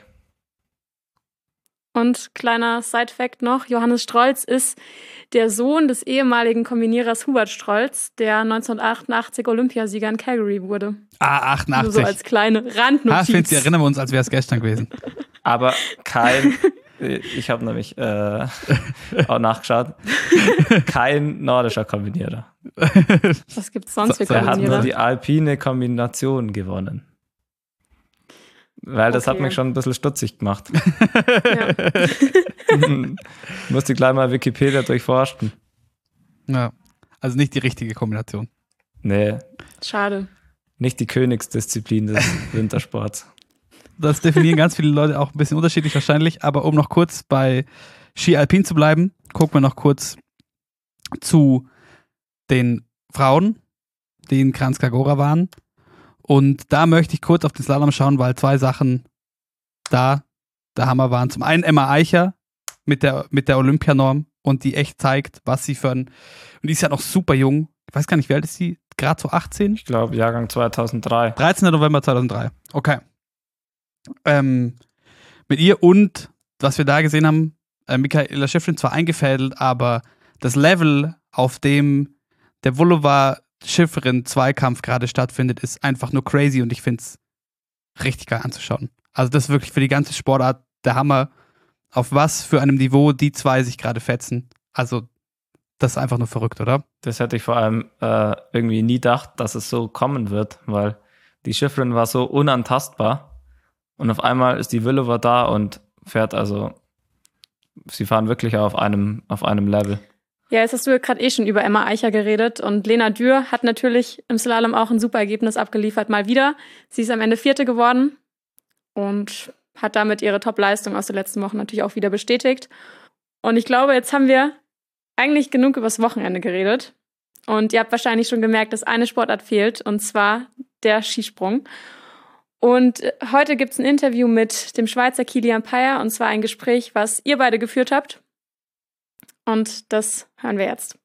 Und kleiner Side-Fact noch, Johannes Strolz ist der Sohn des ehemaligen Kombinierers Hubert Strolz, der 1988 Olympiasieger in Calgary wurde. 88. Nur so als kleine Randnotiz. Finzi, erinnern wir uns, als wäre es gestern gewesen. Aber ich habe nämlich auch nachgeschaut, kein nordischer Kombinierer. Was gibt es sonst für Der hat Kombinierer? nur die alpine Kombination gewonnen. Weil das hat Okay. mich schon ein bisschen stutzig gemacht. Ja. Musste gleich mal Wikipedia durchforschen. Ja, also nicht die richtige Kombination. Nee, Schade. nicht die Königsdisziplin des Wintersports. Das definieren ganz viele Leute auch ein bisschen unterschiedlich wahrscheinlich, aber um noch kurz bei Ski Alpin zu bleiben, gucken wir noch kurz zu den Frauen, die in Kranjska-Gora waren. Und da möchte ich kurz auf den Slalom schauen, weil 2 Sachen da der Hammer waren. Zum einen Emma Eicher mit der Olympianorm und die echt zeigt, was sie für ein, und die ist ja noch super jung. Ich weiß gar nicht, wie alt ist sie? Gerade so 18? Ich glaube, Jahrgang 2003. 13. November 2003. Okay. Mit ihr und, was wir da gesehen haben, Michaela Schifrin zwar eingefädelt, aber das Level, auf dem der Vlhova-Schifrin-Zweikampf gerade stattfindet, ist einfach nur crazy und ich finde es richtig geil anzuschauen. Also das ist wirklich für die ganze Sportart der Hammer, auf was für einem Niveau die 2 sich gerade fetzen. Also das ist einfach nur verrückt, oder? Das hätte ich vor allem irgendwie nie gedacht, dass es so kommen wird, weil die Schifrin war so unantastbar und auf einmal ist die Vlhova da und fährt, also sie fahren wirklich auf einem Level. Ja, jetzt hast du ja gerade schon über Emma Eicher geredet und Lena Dürr hat natürlich im Slalom auch ein super Ergebnis abgeliefert, mal wieder. Sie ist am Ende 4. geworden und hat damit ihre Top-Leistung aus der letzten Woche natürlich auch wieder bestätigt. Und ich glaube, jetzt haben wir eigentlich genug übers Wochenende geredet. Und ihr habt wahrscheinlich schon gemerkt, dass eine Sportart fehlt, und zwar der Skisprung. Und heute gibt es ein Interview mit dem Schweizer Kilian Payer, und zwar ein Gespräch, was ihr beide geführt habt. Und das hören wir jetzt.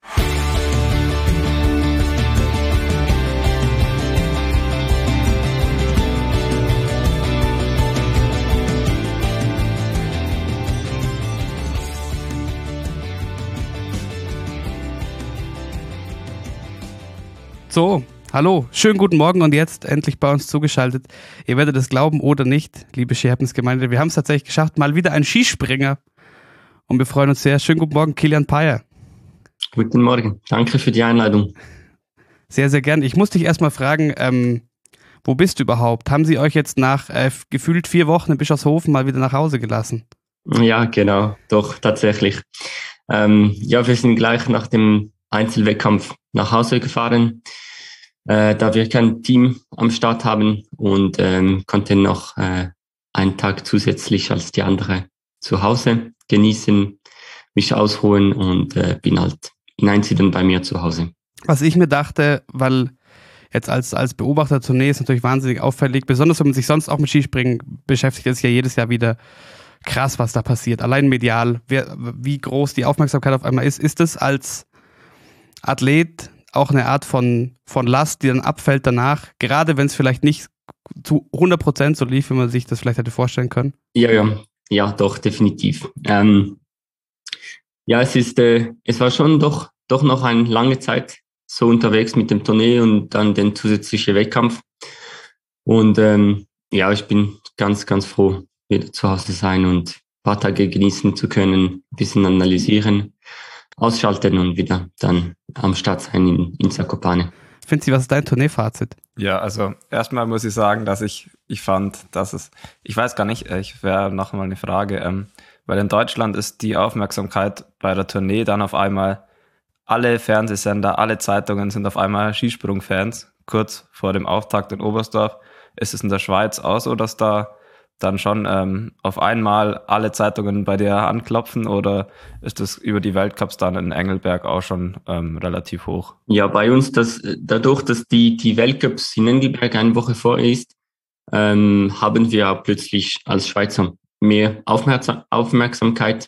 So, hallo, schönen guten Morgen und jetzt endlich bei uns zugeschaltet. Ihr werdet es glauben oder nicht, liebe Ski Happens Gemeinde, wir haben es tatsächlich geschafft, mal wieder ein Skispringer. Und wir freuen uns sehr. Schönen guten Morgen, Kilian Payer. Guten Morgen, danke für die Einladung. Sehr, sehr gern. Ich muss dich erstmal fragen, wo bist du überhaupt? Haben sie euch jetzt nach gefühlt 4 Wochen in Bischofshofen mal wieder nach Hause gelassen? Ja, genau, doch, tatsächlich. Ja, wir sind gleich nach dem Einzelwettkampf nach Hause gefahren, da wir kein Team am Start haben und konnten noch einen Tag zusätzlich als die andere zu Hause genießen, mich ausruhen und bin halt hineinziehen bei mir zu Hause. Was ich mir dachte, weil jetzt als Beobachter der Tournee ist natürlich wahnsinnig auffällig, besonders wenn man sich sonst auch mit Skispringen beschäftigt, ist ja jedes Jahr wieder krass, was da passiert. Allein medial, wie groß die Aufmerksamkeit auf einmal ist. Ist es als Athlet auch eine Art von Last, die dann abfällt danach, gerade wenn es vielleicht nicht zu 100% so lief, wie man sich das vielleicht hätte vorstellen können? Ja, doch, definitiv. Ja, es war schon doch noch eine lange Zeit so unterwegs mit dem Tournee und dann den zusätzlichen Wettkampf. Und ja, ich bin ganz, ganz froh, wieder zu Hause sein und ein paar Tage genießen zu können, ein bisschen analysieren, ausschalten und wieder dann am Start sein in Zakopane. Finzi, was ist dein Tourneefazit? Ja, also erstmal muss ich sagen, dass ich fand, dass es, ich weiß gar nicht, ich wäre noch mal eine Frage, weil in Deutschland ist die Aufmerksamkeit bei der Tournee dann auf einmal, alle Fernsehsender, alle Zeitungen sind auf einmal Skisprung-Fans, kurz vor dem Auftakt in Oberstdorf. Ist es in der Schweiz auch so, dass da dann schon auf einmal alle Zeitungen bei dir anklopfen oder ist das über die Weltcups dann in Engelberg auch schon relativ hoch? Ja, bei uns, dadurch, dass die Weltcups in Engelberg eine Woche vor ist, haben wir plötzlich als Schweizer mehr Aufmerksamkeit.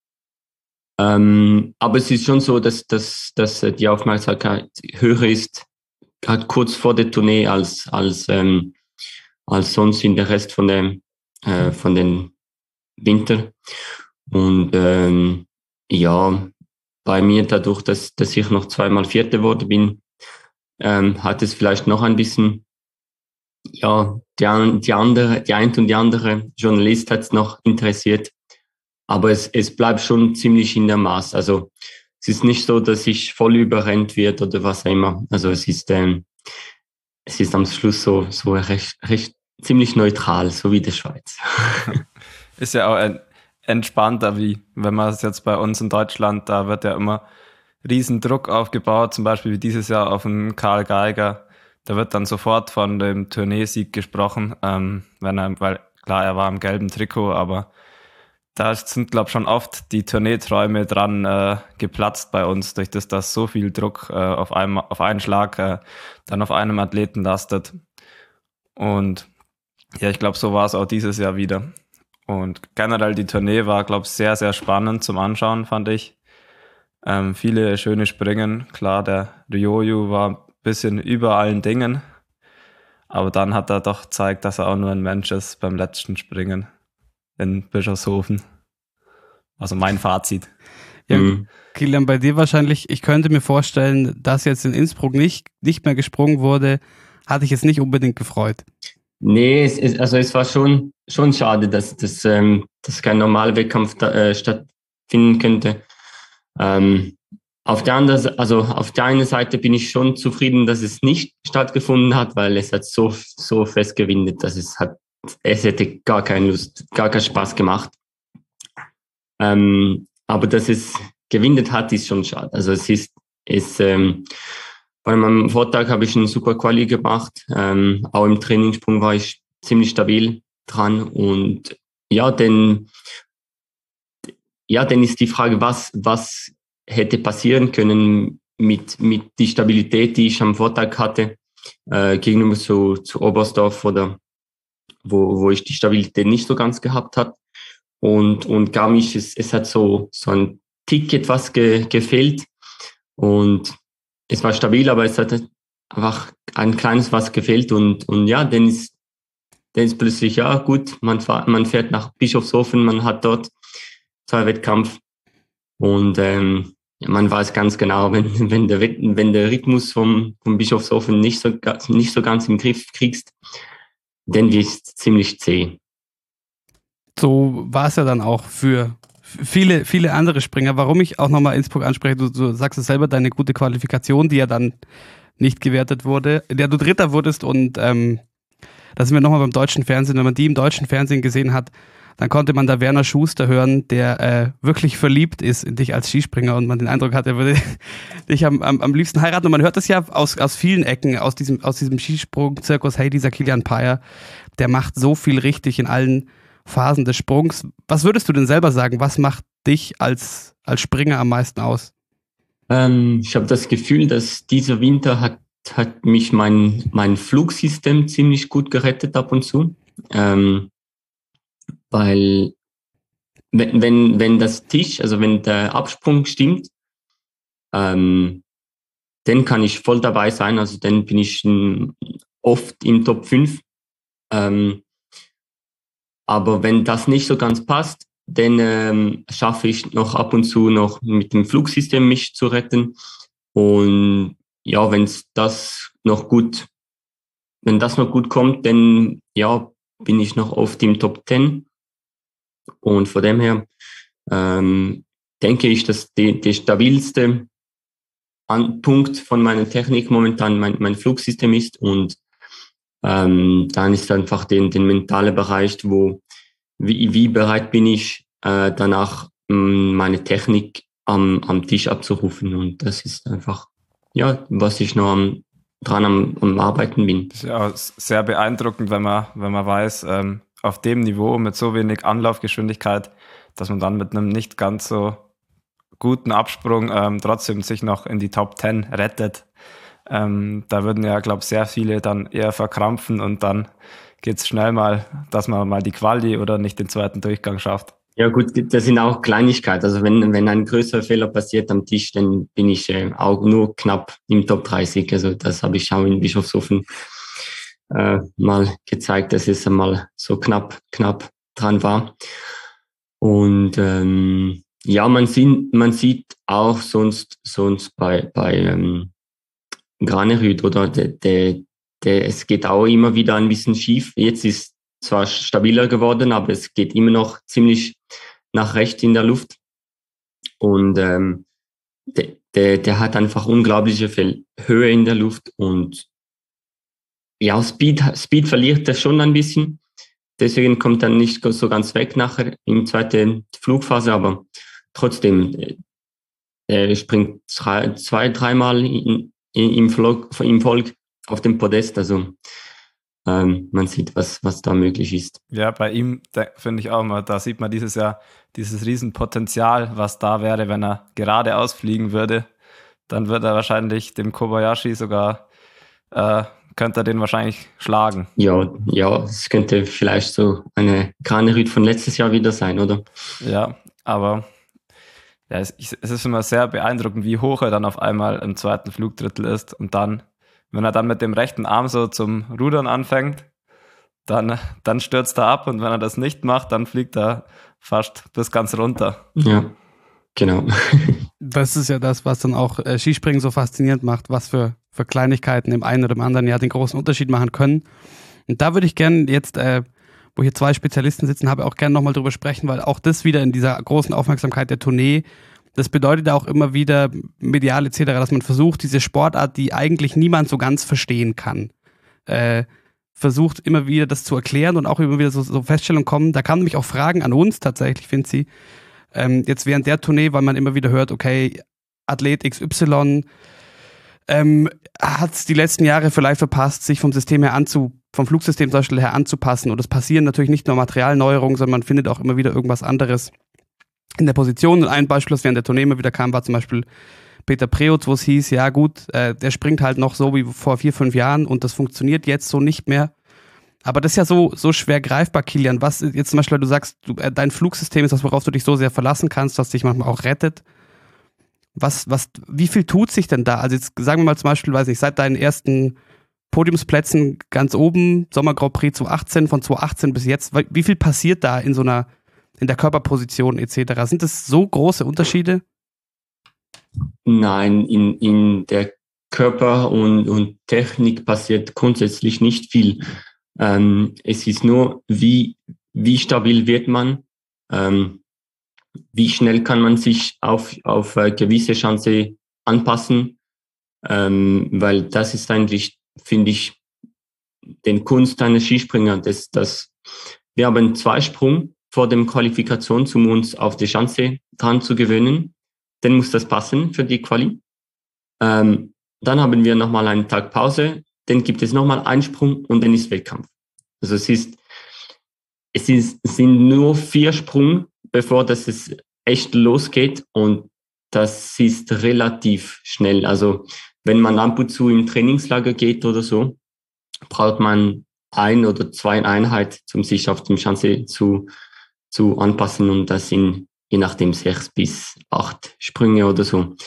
Aber es ist schon so, dass die Aufmerksamkeit höher ist, gerade kurz vor der Tournee als sonst in der Rest von den Winter. Und ja, bei mir dadurch, dass ich noch zweimal Vierte geworden bin, hat es vielleicht noch ein bisschen, ja, die eine und die andere Journalist hat es noch interessiert. Aber es bleibt schon ziemlich in der Maß. Also es ist nicht so, dass ich voll überrennt wird oder was auch immer. Also es ist am Schluss so recht ziemlich neutral, so wie die Schweiz. Ist ja auch entspannter, wie wenn man es jetzt bei uns in Deutschland, da wird ja immer riesen Druck aufgebaut, zum Beispiel wie dieses Jahr auf den Karl Geiger. Da wird dann sofort von dem Tourneesieg gesprochen, weil klar, er war im gelben Trikot, aber da sind, glaube ich, schon oft die Tourneeträume dran geplatzt bei uns, durch das so viel Druck auf einen Schlag dann auf einem Athleten lastet. Und ja, ich glaube, so war es auch dieses Jahr wieder. Und generell die Tournee war, glaube ich, sehr, sehr spannend zum Anschauen, fand ich. Viele schöne Springen. Klar, der Ryoyu war ein bisschen über allen Dingen. Aber dann hat er doch gezeigt, dass er auch nur ein Mensch ist beim letzten Springen in Bischofshofen. Also mein Fazit. Ja, Kilian, bei dir wahrscheinlich, ich könnte mir vorstellen, dass jetzt in Innsbruck nicht mehr gesprungen wurde, hatte ich jetzt nicht unbedingt gefreut. Nee, es war schon schade, dass kein Normalwettkampf stattfinden könnte. Auf der einen Seite bin ich schon zufrieden, dass es nicht stattgefunden hat, weil es hat so fest gewindet, dass es hätte gar keine Lust, gar keinen Spaß gemacht. Aber dass es gewindet hat, ist schon schade. Also bei meinem Vortag habe ich einen super Quali gemacht. Auch im Trainingssprung war ich ziemlich stabil dran. Und ja, dann ist die Frage, was hätte passieren können mit die Stabilität, die ich am Vortag hatte, gegenüber zu Oberstdorf oder wo ich die Stabilität nicht so ganz gehabt habe. Und Garmisch, es hat so ein Tick etwas gefehlt. Und es war stabil, aber es hat einfach ein kleines was gefehlt. Und ja, dann ist plötzlich, ja gut, man fährt nach Bischofshofen, man hat dort 2 Wettkämpfe. Und man weiß ganz genau, wenn der Rhythmus vom Bischofshofen nicht so ganz im Griff kriegst, dann wird es ziemlich zäh. So war es ja dann auch für viele, viele andere Springer. Warum ich auch nochmal Innsbruck anspreche, du sagst es selber, deine gute Qualifikation, die ja dann nicht gewertet wurde, in der du Dritter wurdest, und da sind wir nochmal beim deutschen Fernsehen. Wenn man die im deutschen Fernsehen gesehen hat, dann konnte man da Werner Schuster hören, der wirklich verliebt ist in dich als Skispringer, und man den Eindruck hat, er würde dich am liebsten heiraten. Und man hört das ja aus vielen Ecken, aus diesem Skisprung-Zirkus. Hey, dieser Kilian Payer, der macht so viel richtig in allen Phasen des Sprungs. Was würdest du denn selber sagen? Was macht dich als Springer am meisten aus? Ich habe das Gefühl, dass dieser Winter hat mich mein Flugsystem ziemlich gut gerettet ab und zu. Weil wenn das Tisch, also wenn der Absprung stimmt, dann kann ich voll dabei sein. Also dann bin ich oft im Top 5. Aber wenn das nicht so ganz passt, dann schaffe ich noch ab und zu noch mit dem Flugsystem mich zu retten. Und ja, wenn das noch gut kommt, dann ja, bin ich noch oft im Top 10. Und von dem her denke ich, dass der stabilste Punkt von meiner Technik momentan mein Flugsystem ist. Und dann ist einfach den mentalen Bereich, wie bereit bin ich, danach meine Technik am Tisch abzurufen. Und das ist einfach, ja, was ich noch dran am Arbeiten bin. Das ist ja auch sehr beeindruckend, wenn man weiß, auf dem Niveau mit so wenig Anlaufgeschwindigkeit, dass man dann mit einem nicht ganz so guten Absprung trotzdem sich noch in die Top 10 rettet. Da würden ja, glaube ich, sehr viele dann eher verkrampfen und dann geht es schnell mal, dass man mal die Quali oder nicht den zweiten Durchgang schafft. Ja gut, das sind auch Kleinigkeiten. Also wenn ein größerer Fehler passiert am Tisch, dann bin ich auch nur knapp im Top 30. Also das habe ich auch in Bischofshofen mal gezeigt, dass es mal so knapp dran war. Und ja, man sieht auch sonst bei Granerüt oder es geht auch immer wieder ein bisschen schief. Jetzt ist zwar stabiler geworden, aber es geht immer noch ziemlich nach rechts in der Luft. Und der hat einfach unglaubliche Höhe in der Luft und ja, Speed verliert er schon ein bisschen. Deswegen kommt er nicht so ganz weg nachher in zweiten Flugphase, aber trotzdem, er springt 2-3 Mal im Volk auf dem Podest. Also man sieht, was da möglich ist. Ja, bei ihm finde ich auch mal, da sieht man dieses Jahr dieses Riesenpotenzial, was da wäre, wenn er geradeaus fliegen würde. Dann wird er wahrscheinlich dem Kobayashi sogar, könnte er den wahrscheinlich schlagen. Ja, es könnte vielleicht so eine Granerüt von letztes Jahr wieder sein, oder? Ja, aber ja, es ist immer sehr beeindruckend, wie hoch er dann auf einmal im zweiten Flugdrittel ist und dann, wenn er dann mit dem rechten Arm so zum Rudern anfängt, dann stürzt er ab und wenn er das nicht macht, dann fliegt er fast bis ganz runter. Ja, genau. Das ist ja das, was dann auch Skispringen so faszinierend macht, was für Kleinigkeiten im einen oder im anderen Jahr den großen Unterschied machen können. Und da würde ich gerne jetzt, wo hier 2 Spezialisten sitzen, habe auch gerne nochmal drüber sprechen, weil auch das wieder in dieser großen Aufmerksamkeit der Tournee, das bedeutet auch immer wieder medial etc., dass man versucht, diese Sportart, die eigentlich niemand so ganz verstehen kann, versucht immer wieder das zu erklären und auch immer wieder so Feststellungen kommen. Da kamen nämlich auch Fragen an uns tatsächlich, finde sie, jetzt während der Tournee, weil man immer wieder hört, okay, Athlet XY hat es die letzten Jahre vielleicht verpasst, sich vom System her vom Flugsystem zum Beispiel her anzupassen. Und es passieren natürlich nicht nur Materialneuerungen, sondern man findet auch immer wieder irgendwas anderes in der Position. Und ein Beispiel, das während der Tournee immer wieder kam, war zum Beispiel Peter Preutz, wo es hieß, ja gut, der springt halt noch so wie vor 4-5 Jahren und das funktioniert jetzt so nicht mehr. Aber das ist ja so schwer greifbar, Kilian. Was jetzt zum Beispiel, du sagst, dein Flugsystem ist das, worauf du dich so sehr verlassen kannst, was dich manchmal auch rettet. Wie viel tut sich denn da? Also jetzt sagen wir mal zum Beispiel, weiß nicht, seit deinen ersten Podiumsplätzen ganz oben, Sommer Grand Prix 2018, von 2018 bis jetzt, wie viel passiert da in der Körperposition etc.? Sind das so große Unterschiede? Nein, in der Körper und Technik passiert grundsätzlich nicht viel. Es ist nur, wie stabil wird man, wie schnell kann man sich auf gewisse Chance anpassen, weil das ist eigentlich, finde ich, den Kunst eines Skispringer, wir haben 2 Sprung vor dem Qualifikation, um uns auf die Chance dran zu gewöhnen. Dann muss das passen für die Quali. Dann haben wir nochmal einen Tag Pause, dann gibt es nochmal einen Sprung und dann ist Wettkampf. Also es sind nur 4 Sprung, bevor es echt losgeht und das ist relativ schnell. Also wenn man ab und zu im Trainingslager geht oder so, braucht man 1 oder 2 Einheiten, um sich auf dem Chance zu anpassen und das sind je nachdem 6 bis 8 Sprünge oder so.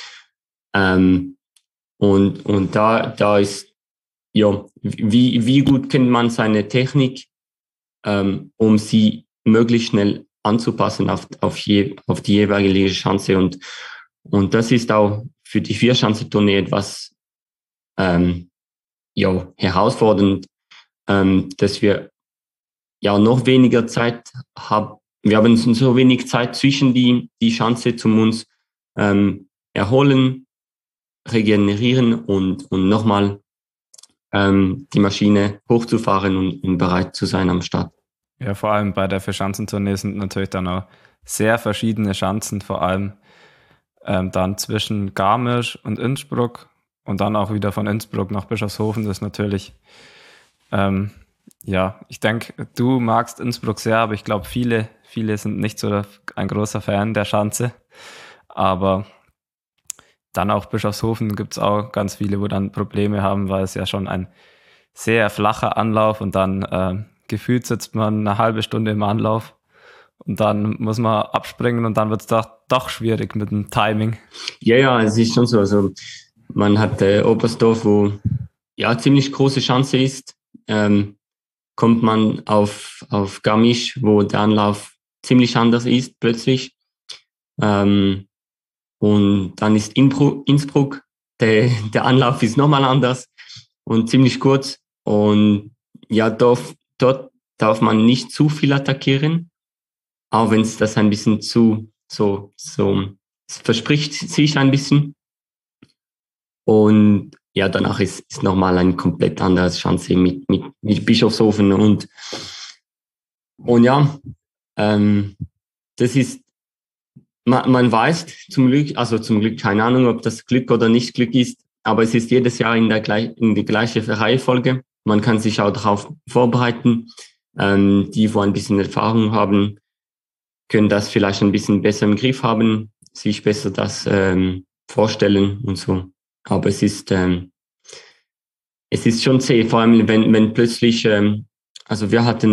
Und da ist, ja, wie gut kennt man seine Technik, um sie möglichst schnell anzupassen auf die jeweilige Chance und das ist auch für die 4-Schanzentournee etwas herausfordernd, dass wir ja noch weniger Zeit haben. Wir haben so wenig Zeit zwischen die Chance zum uns erholen, regenerieren und nochmal die Maschine hochzufahren und bereit zu sein am Start. Ja, vor allem bei der Vierschanzentournee sind natürlich dann auch sehr verschiedene Schanzen, vor allem dann zwischen Garmisch und Innsbruck und dann auch wieder von Innsbruck nach Bischofshofen. Das ist natürlich, ich denke, du magst Innsbruck sehr, aber ich glaube, viele sind nicht so ein großer Fan der Schanze. Aber dann auch Bischofshofen gibt es auch ganz viele, wo dann Probleme haben, weil es ja schon ein sehr flacher Anlauf und dann gefühlt sitzt man eine halbe Stunde im Anlauf und dann muss man abspringen und dann wird es doch schwierig mit dem Timing. Ja, es ist schon so. Also man hat Oberstdorf, wo ja ziemlich große Chance ist. Kommt man auf Garmisch, wo der Anlauf ziemlich anders ist plötzlich. Und dann ist Innsbruck, der Anlauf ist nochmal anders und ziemlich kurz. Und ja, dort darf man nicht zu viel attackieren, auch wenn es das ein bisschen zu so es verspricht sich ein bisschen. Und ja, danach ist nochmal eine komplett andere Chance mit Bischofshofen und ja, das ist, man weiß zum Glück, keine Ahnung, ob das Glück oder nicht Glück ist, aber es ist jedes Jahr in die gleiche Reihenfolge. Man kann sich auch darauf vorbereiten. Die, wo ein bisschen Erfahrung haben, können das vielleicht ein bisschen besser im Griff haben, sich besser das vorstellen und so. Aber es ist schon zäh, vor allem wenn plötzlich, also wir hatten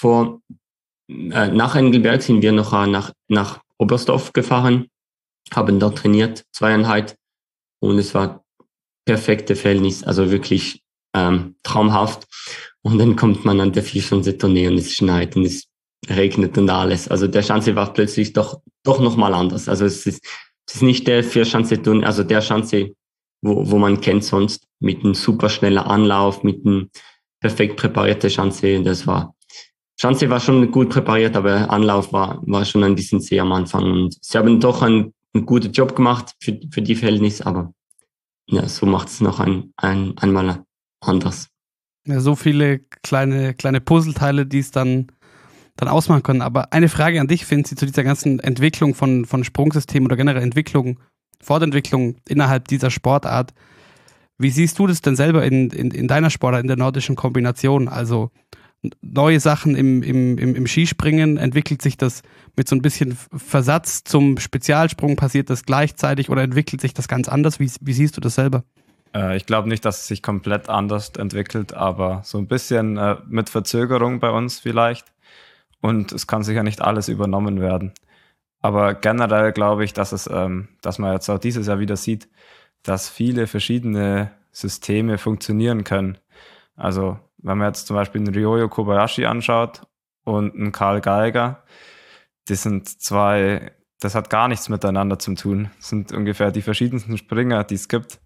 nach Engelberg sind wir noch nach Oberstdorf gefahren, haben dort trainiert, 2 Einheiten, und es war perfekte Verhältnis, also wirklich traumhaft. Und dann kommt man an der 4-Stunden-Tournee und es schneit und es regnet und alles. Also der Schanze war plötzlich doch nochmal anders. Also es ist nicht der 4-Schanze-Tournee, also der Schanze, wo man kennt sonst, mit einem super schnellen Anlauf, mit einem perfekt präparierten Schanze. Schanze war schon gut präpariert, aber Anlauf war schon ein bisschen zäh am Anfang. Und sie haben doch einen guten Job gemacht für die Verhältnisse, aber ja, so macht es noch einmal anders. Ja, so viele kleine Puzzleteile, die es dann ausmachen können. Aber eine Frage an dich, Vinzi, zu dieser ganzen Entwicklung von Sprungsystemen oder generell Fortentwicklung innerhalb dieser Sportart. Wie siehst du das denn selber in deiner Sportart, in der nordischen Kombination? Also neue Sachen im Skispringen, entwickelt sich das mit so ein bisschen Versatz zum Spezialsprung? Passiert das gleichzeitig oder entwickelt sich das ganz anders? Wie siehst du das selber? Ich glaube nicht, dass es sich komplett anders entwickelt, aber so ein bisschen mit Verzögerung bei uns vielleicht. Und es kann sicher nicht alles übernommen werden. Aber generell glaube ich, dass man jetzt auch dieses Jahr wieder sieht, dass viele verschiedene Systeme funktionieren können. Also wenn man jetzt zum Beispiel einen Ryoyo Kobayashi anschaut und einen Karl Geiger, das hat gar nichts miteinander zu tun. Das sind ungefähr die verschiedensten Springer, die es gibt.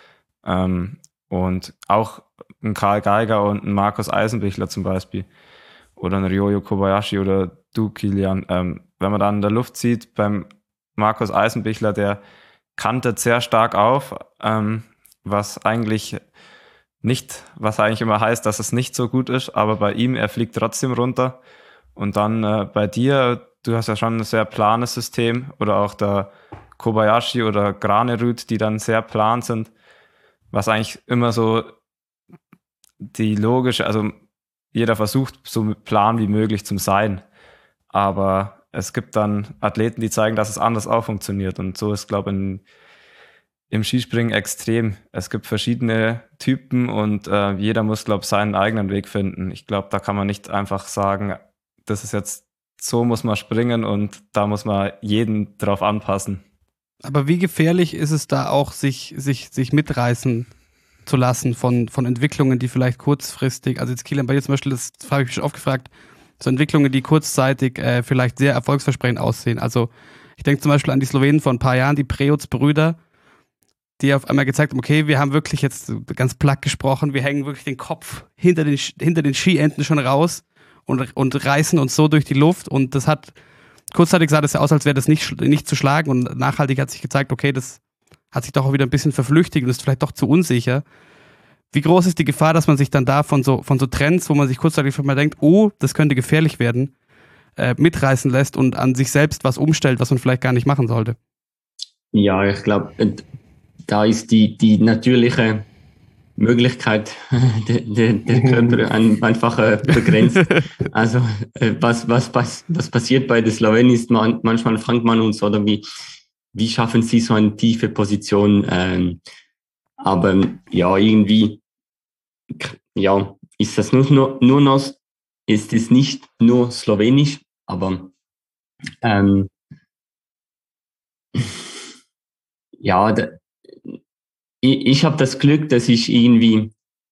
Und auch ein Karl Geiger und ein Markus Eisenbichler zum Beispiel oder ein Ryoyo Kobayashi oder du, Kilian, wenn man dann in der Luft sieht, beim Markus Eisenbichler, der kantet sehr stark auf, was eigentlich immer heißt, dass es nicht so gut ist, aber bei ihm, er fliegt trotzdem runter. Und dann bei dir, du hast ja schon ein sehr planes System, oder auch der Kobayashi oder Granerud, die dann sehr plan sind, was eigentlich immer so die logische, also jeder versucht, so plan wie möglich zu sein. Aber es gibt dann Athleten, die zeigen, dass es anders auch funktioniert. Und so ist, glaube ich, im Skispringen extrem. Es gibt verschiedene Typen und jeder muss, glaube ich, seinen eigenen Weg finden. Ich glaube, da kann man nicht einfach sagen, das ist jetzt, so muss man springen und da muss man jeden drauf anpassen. Aber wie gefährlich ist es da auch, sich mitreißen zu lassen von Entwicklungen, die vielleicht kurzfristig, also jetzt Kilian, bei dir zum Beispiel, das habe ich mich schon oft gefragt, so Entwicklungen, die kurzzeitig vielleicht sehr erfolgsversprechend aussehen. Also ich denke zum Beispiel an die Slowenen vor ein paar Jahren, die Preutz-Brüder, die auf einmal gezeigt haben, okay, wir haben wirklich jetzt ganz platt gesprochen, wir hängen wirklich den Kopf hinter den Skienden schon raus und reißen uns so durch die Luft, und das hat kurzzeitig sah das ja aus, als wäre das nicht zu schlagen, und nachhaltig hat sich gezeigt, okay, das hat sich doch auch wieder ein bisschen verflüchtigt und ist vielleicht doch zu unsicher. Wie groß ist die Gefahr, dass man sich dann da von so Trends, wo man sich kurzzeitig mal denkt, oh, das könnte gefährlich werden, mitreißen lässt und an sich selbst was umstellt, was man vielleicht gar nicht machen sollte? Ja, ich glaube, da ist die natürliche Möglichkeit der Körper einfach begrenzt. Also was passiert bei den Slowenen ist, manchmal fragt man uns, oder wie wie schaffen sie so eine tiefe Position? Aber ja, irgendwie, ja, ist das nur noch, ist es nicht nur Slowenisch, aber ja, ich habe das Glück, dass ich irgendwie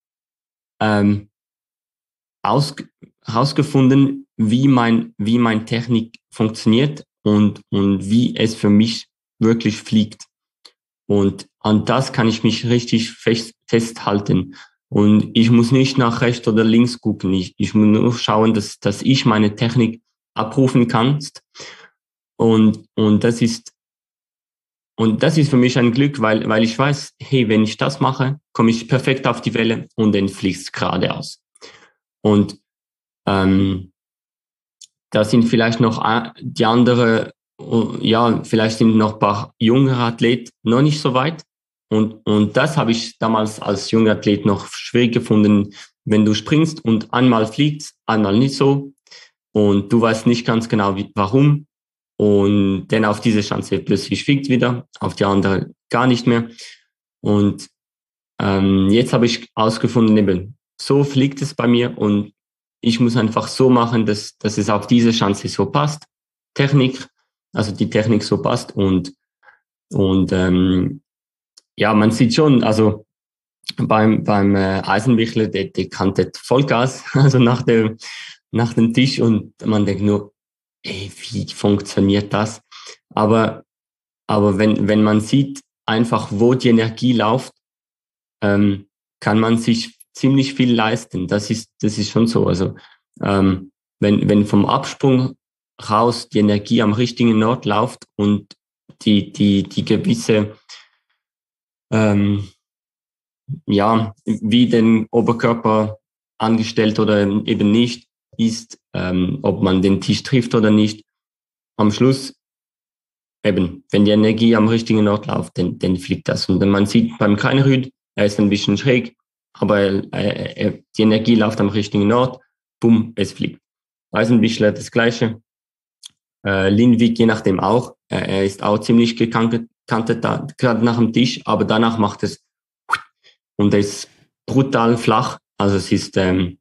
herausgefunden, wie mein Technik funktioniert und wie es für mich wirklich fliegt. Und an das kann ich mich richtig festhalten. Und ich muss nicht nach rechts oder links gucken. Ich muss nur schauen, dass ich meine Technik abrufen kann. Und das ist für mich ein Glück, weil ich weiß, hey, wenn ich das mache, komme ich perfekt auf die Welle und dann fliegt es geradeaus. Und da sind vielleicht noch die andere, ja, vielleicht sind noch ein paar jüngere Athleten noch nicht so weit. Und das habe ich damals als junger Athlet noch schwierig gefunden, wenn du springst und einmal fliegst, einmal nicht so. Und du weißt nicht ganz genau, warum. Und dann auf diese Chance plötzlich fliegt wieder, auf die andere gar nicht mehr. Und jetzt habe ich herausgefunden, eben, so fliegt es bei mir und ich muss einfach so machen, dass es auf diese Chance so passt. Die Technik so passt und ja, man sieht schon, also beim Eisenbichler, der kannte Vollgas, also nach dem Tisch und man denkt nur, ey, wie funktioniert das? Aber wenn man sieht einfach, wo die Energie läuft, kann man sich ziemlich viel leisten. Das ist schon so. Also wenn vom Absprung raus die Energie am richtigen Ort läuft und die gewisse wie den Oberkörper angestellt oder eben nicht ist, ob man den Tisch trifft oder nicht. Am Schluss eben, wenn die Energie am richtigen Ort läuft, dann fliegt das. Und man sieht beim Kleinerhüt, er ist ein bisschen schräg, aber die Energie läuft am richtigen Ort, bumm, es fliegt. Eisenbichler das Gleiche. Lindvik je nachdem auch. Er ist auch ziemlich gekantet da, gerade nach dem Tisch, aber danach macht es und es ist brutal flach. Also es ist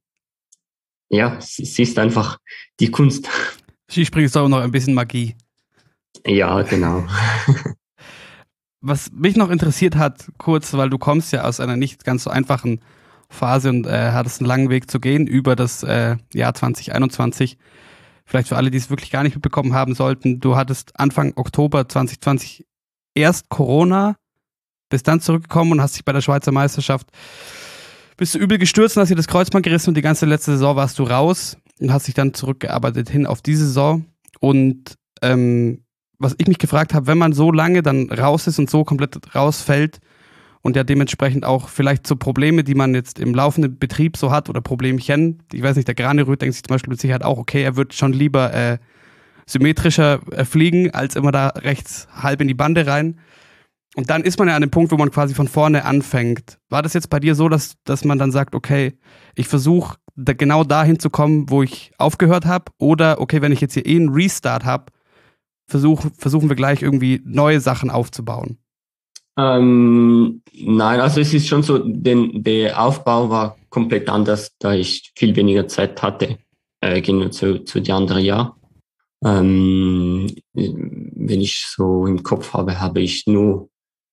es ist einfach die Kunst. Skispringen ist auch noch ein bisschen Magie. Ja, genau. Was mich noch interessiert hat, kurz, weil du kommst ja aus einer nicht ganz so einfachen Phase und hattest einen langen Weg zu gehen über das Jahr 2021. Vielleicht für alle, die es wirklich gar nicht mitbekommen haben sollten, du hattest Anfang Oktober 2020 erst Corona, bist dann zurückgekommen und hast dich bei der Schweizer Meisterschaft, bist du übel gestürzt und hast dir das Kreuzband gerissen und die ganze letzte Saison warst du raus und hast dich dann zurückgearbeitet hin auf diese Saison. Und was ich mich gefragt habe, wenn man so lange dann raus ist und so komplett rausfällt und ja dementsprechend auch vielleicht so Probleme, die man jetzt im laufenden Betrieb so hat oder Problemchen, ich weiß nicht, der Graneröd denkt sich zum Beispiel mit Sicherheit auch, okay, er wird schon lieber symmetrischer fliegen, als immer da rechts halb in die Bande rein. Und dann ist man ja an dem Punkt, wo man quasi von vorne anfängt. War das jetzt bei dir so, dass man dann sagt, okay, ich versuche genau dahin zu kommen, wo ich aufgehört habe? Oder okay, wenn ich jetzt hier einen Restart habe, versuchen wir gleich irgendwie neue Sachen aufzubauen? Nein, also es ist schon so, denn der Aufbau war komplett anders, da ich viel weniger Zeit hatte, genau zu den anderen Jahren. Wenn ich so im Kopf habe ich nur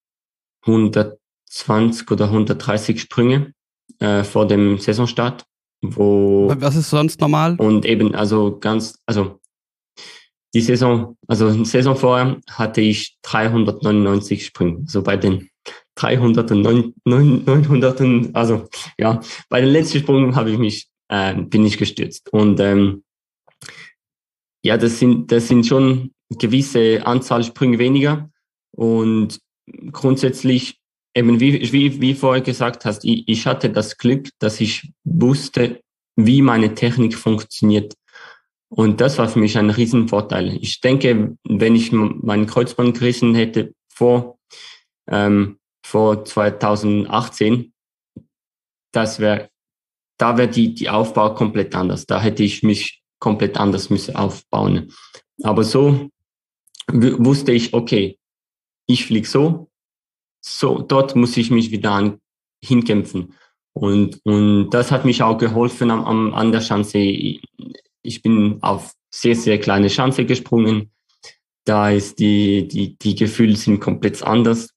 120 oder 130 Sprünge vor dem Saisonstart. Was ist sonst normal? Und eben, die Saison vorher hatte ich 399 Sprünge. Also bei den 300 und 900, also ja, bei den letzten Sprüngen bin ich gestürzt. Und das sind schon gewisse Anzahl Sprünge weniger. Und grundsätzlich, eben wie vorher gesagt hast, ich hatte das Glück, dass ich wusste, wie meine Technik funktioniert. Und das war für mich ein Riesenvorteil. Ich denke, wenn ich meinen Kreuzband gerissen hätte vor 2018, da wäre die Aufbau komplett anders. Da hätte ich mich komplett anders müssen aufbauen. Aber so wusste ich, okay, ich fliege so, dort muss ich mich wieder hinkämpfen. Und das hat mich auch geholfen an der Schanze. Ich bin auf sehr, sehr kleine Schanze gesprungen. Da ist die Gefühle sind komplett anders.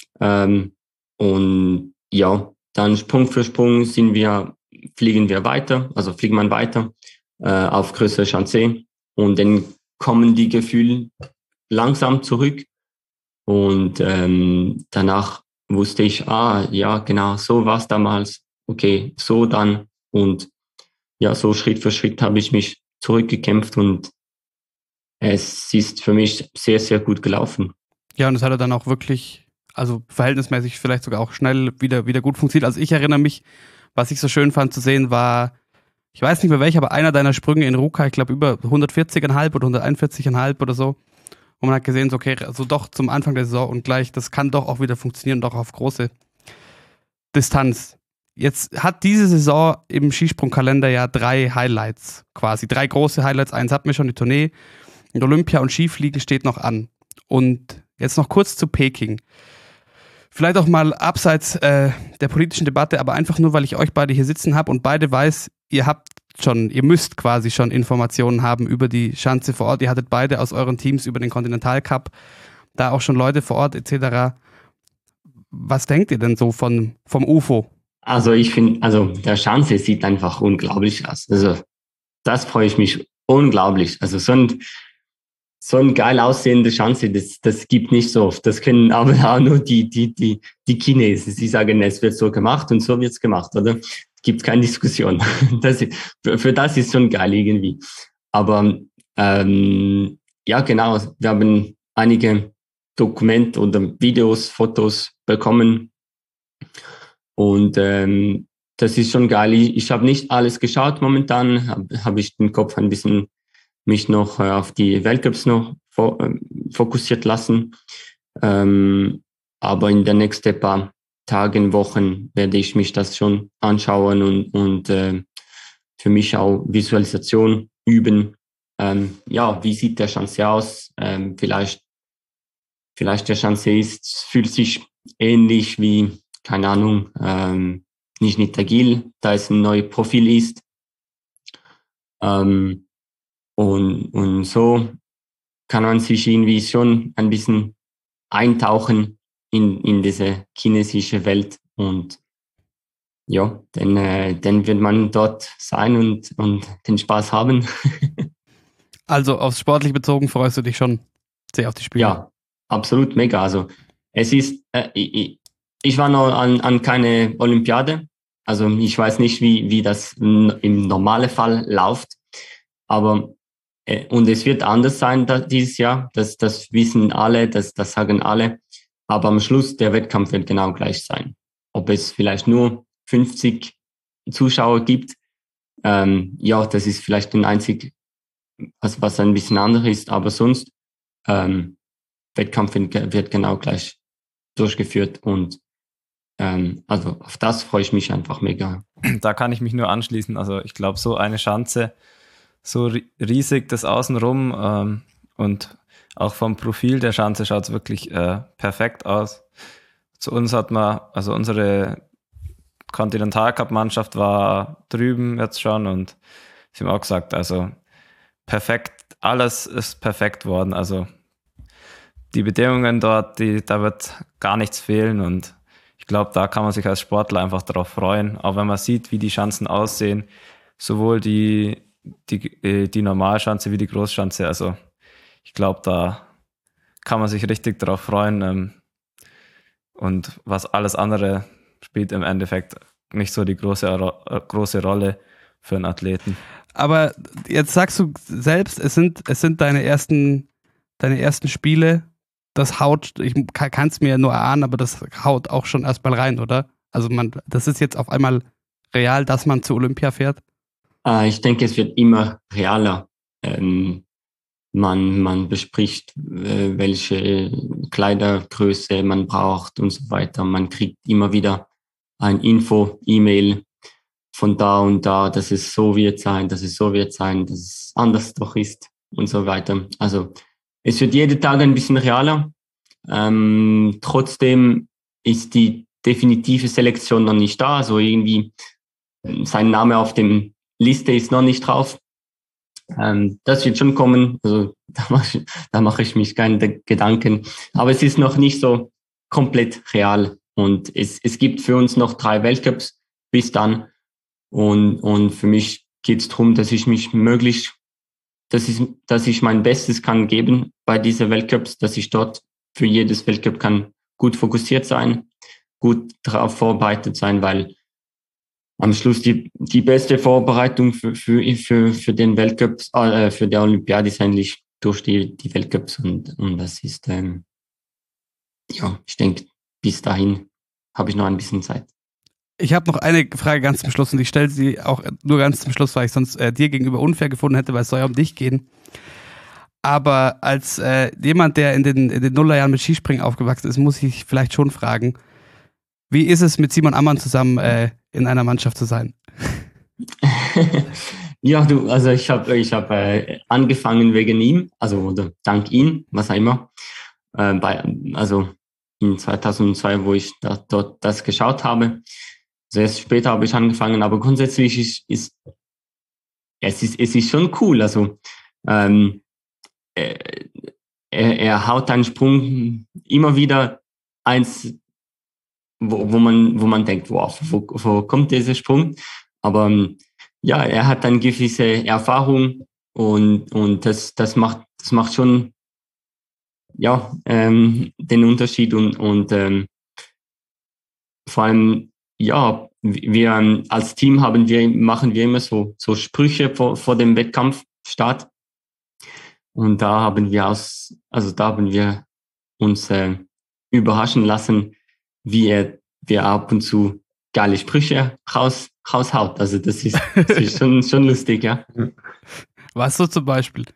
Und ja, dann Sprung für Sprung fliegt man weiter auf größere Schanze. Und dann kommen die Gefühle langsam zurück. Und danach wusste ich, ja, genau, so war es damals. Okay, so dann. Und ja, so Schritt für Schritt habe ich mich zurückgekämpft und es ist für mich sehr, sehr gut gelaufen. Ja, und es hat ja dann auch wirklich, also verhältnismäßig vielleicht sogar auch schnell wieder gut funktioniert. Also ich erinnere mich, was ich so schön fand zu sehen, war, ich weiß nicht mehr welcher, aber einer deiner Sprünge in Ruka, ich glaube über 140,5 oder 141,5 oder so. Und man hat gesehen, so okay, also doch zum Anfang der Saison und gleich, das kann doch auch wieder funktionieren, doch auf große Distanz. Jetzt hat diese Saison im Skisprungkalender ja 3 Highlights quasi, 3 große Highlights. Eins hatten wir schon, die Tournee, und Olympia und Skifliegen steht noch an. Und jetzt noch kurz zu Peking. Vielleicht auch mal abseits der politischen Debatte, aber einfach nur, weil ich euch beide hier sitzen habe und beide weiß, ihr müsst quasi schon Informationen haben über die Schanze vor Ort. Ihr hattet beide aus euren Teams über den Continental Cup da auch schon Leute vor Ort etc. Was denkt ihr denn so vom UFO? Also ich finde, der Schanze sieht einfach unglaublich aus. Also das freue ich mich unglaublich. Also so ein geil aussehende Schanze, das gibt nicht so oft. Das können aber auch nur die Chinesen. Sie sagen, es wird so gemacht und so wird's gemacht, oder? Gibt keine Diskussion. Für das ist schon geil irgendwie. Aber ja, genau. Wir haben einige Dokumente oder Videos, Fotos bekommen. Und das ist schon geil. Ich habe nicht alles geschaut momentan. Habe ich den Kopf ein bisschen mich noch auf die Weltcups noch fokussiert lassen. Aber in den nächsten paar Tagen, Wochen werde ich mich das schon anschauen und für mich auch Visualisation üben. Ja, wie sieht der Schanze aus? Vielleicht der Schanze fühlt sich ähnlich wie, keine Ahnung, nicht Agil, da es ein neues Profil ist. Und so kann man sich irgendwie schon ein bisschen eintauchen in diese chinesische Welt und ja, dann wird man dort sein und den Spaß haben. Also aufs sportlich bezogen freust du dich schon sehr auf die Spiele? Ja, absolut mega. Also es ist, ich war noch an keine Olympiade, also ich weiß nicht, wie das im normalen Fall läuft, aber und es wird anders sein dieses Jahr, das wissen alle, das sagen alle. Aber am Schluss, der Wettkampf wird genau gleich sein. Ob es vielleicht nur 50 Zuschauer gibt, ja, das ist vielleicht ein einzig, was ein bisschen anders ist. Aber sonst, Wettkampf wird genau gleich durchgeführt. Und also auf das freue ich mich einfach mega. Da kann ich mich nur anschließen. Also ich glaube, so eine Schanze, so riesig das Außenrum und auch vom Profil der Schanze schaut es wirklich perfekt aus. Zu uns hat man, also unsere Continental-Cup-Mannschaft war drüben jetzt schon und sie haben auch gesagt, also perfekt, alles ist perfekt worden. Also die Bedingungen dort, da wird gar nichts fehlen und ich glaube, da kann man sich als Sportler einfach darauf freuen, auch wenn man sieht, wie die Schanzen aussehen, sowohl die Normalschanze wie die Großschanze. Also ich glaube, da kann man sich richtig darauf freuen. Und was alles andere spielt im Endeffekt nicht so die große Rolle für einen Athleten. Aber jetzt sagst du selbst, es sind deine ersten Spiele. Das haut, ich kann es mir ja nur erahnen, aber das haut auch schon erstmal rein, oder? Also das ist jetzt auf einmal real, dass man zu Olympia fährt? Ich denke, es wird immer realer. Man bespricht, welche Kleidergröße man braucht und so weiter. Man kriegt immer wieder ein E-Mail von da und da, dass es so wird sein, dass es anders doch ist und so weiter. Also es wird jeden Tag ein bisschen realer. Trotzdem ist die definitive Selektion noch nicht da. Also irgendwie sein Name auf dem Liste ist noch nicht drauf. Das wird schon kommen. Also da mache ich mich keine Gedanken. Aber es ist noch nicht so komplett real. Und es gibt für uns noch 3 Weltcups bis dann. Und für mich geht es darum, dass ich mich dass ich mein Bestes kann geben bei diesen Weltcups, dass ich dort für jedes Weltcup kann gut fokussiert sein, gut darauf vorbereitet sein, weil am Schluss die beste Vorbereitung für den Weltcup, für die Olympiade ist eigentlich durch die Weltcups und das ist, ich denke, bis dahin habe ich noch ein bisschen Zeit. Ich habe noch eine Frage ganz zum Schluss und ich stelle sie auch nur ganz zum Schluss, weil ich sonst dir gegenüber unfair gefunden hätte, weil es soll ja um dich gehen. Aber als jemand, der in den Nullerjahren mit Skispringen aufgewachsen ist, muss ich vielleicht schon fragen, wie ist es, mit Simon Ammann zusammen in einer Mannschaft zu sein? Ja, also ich hab angefangen wegen ihm, also oder dank ihm, was auch immer. Also in 2002, wo ich dort das geschaut habe. Also erst später habe ich angefangen, aber grundsätzlich es ist schon cool. Also er haut einen Sprung immer wieder eins, wo man denkt, wow, wo kommt dieser Sprung? Aber er hat eine gewisse Erfahrung und das macht schon den Unterschied und vor allem wir als Team machen wir immer so Sprüche vor dem Wettkampfstart und da haben wir uns überraschen lassen, wie er ab und zu geile Sprüche raushaut. Also das ist schon lustig, ja. Was so zum Beispiel?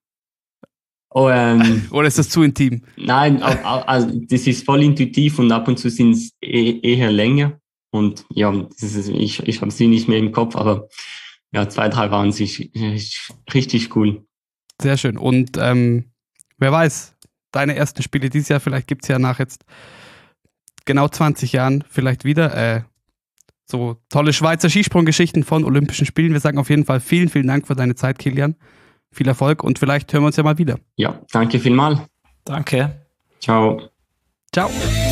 Oder ist das zu intim? Nein, also das ist voll intuitiv und ab und zu sind es eher länger. Und ja, ich habe sie nicht mehr im Kopf, aber ja, 2, 3 waren sich richtig cool. Sehr schön. Und wer weiß, deine ersten Spiele dieses Jahr, vielleicht gibt es ja nach jetzt genau 20 Jahren vielleicht wieder so tolle Schweizer Skisprunggeschichten von Olympischen Spielen. Wir sagen auf jeden Fall vielen, vielen Dank für deine Zeit, Kilian. Viel Erfolg und vielleicht hören wir uns ja mal wieder. Ja, danke vielmals. Danke. Ciao. Ciao.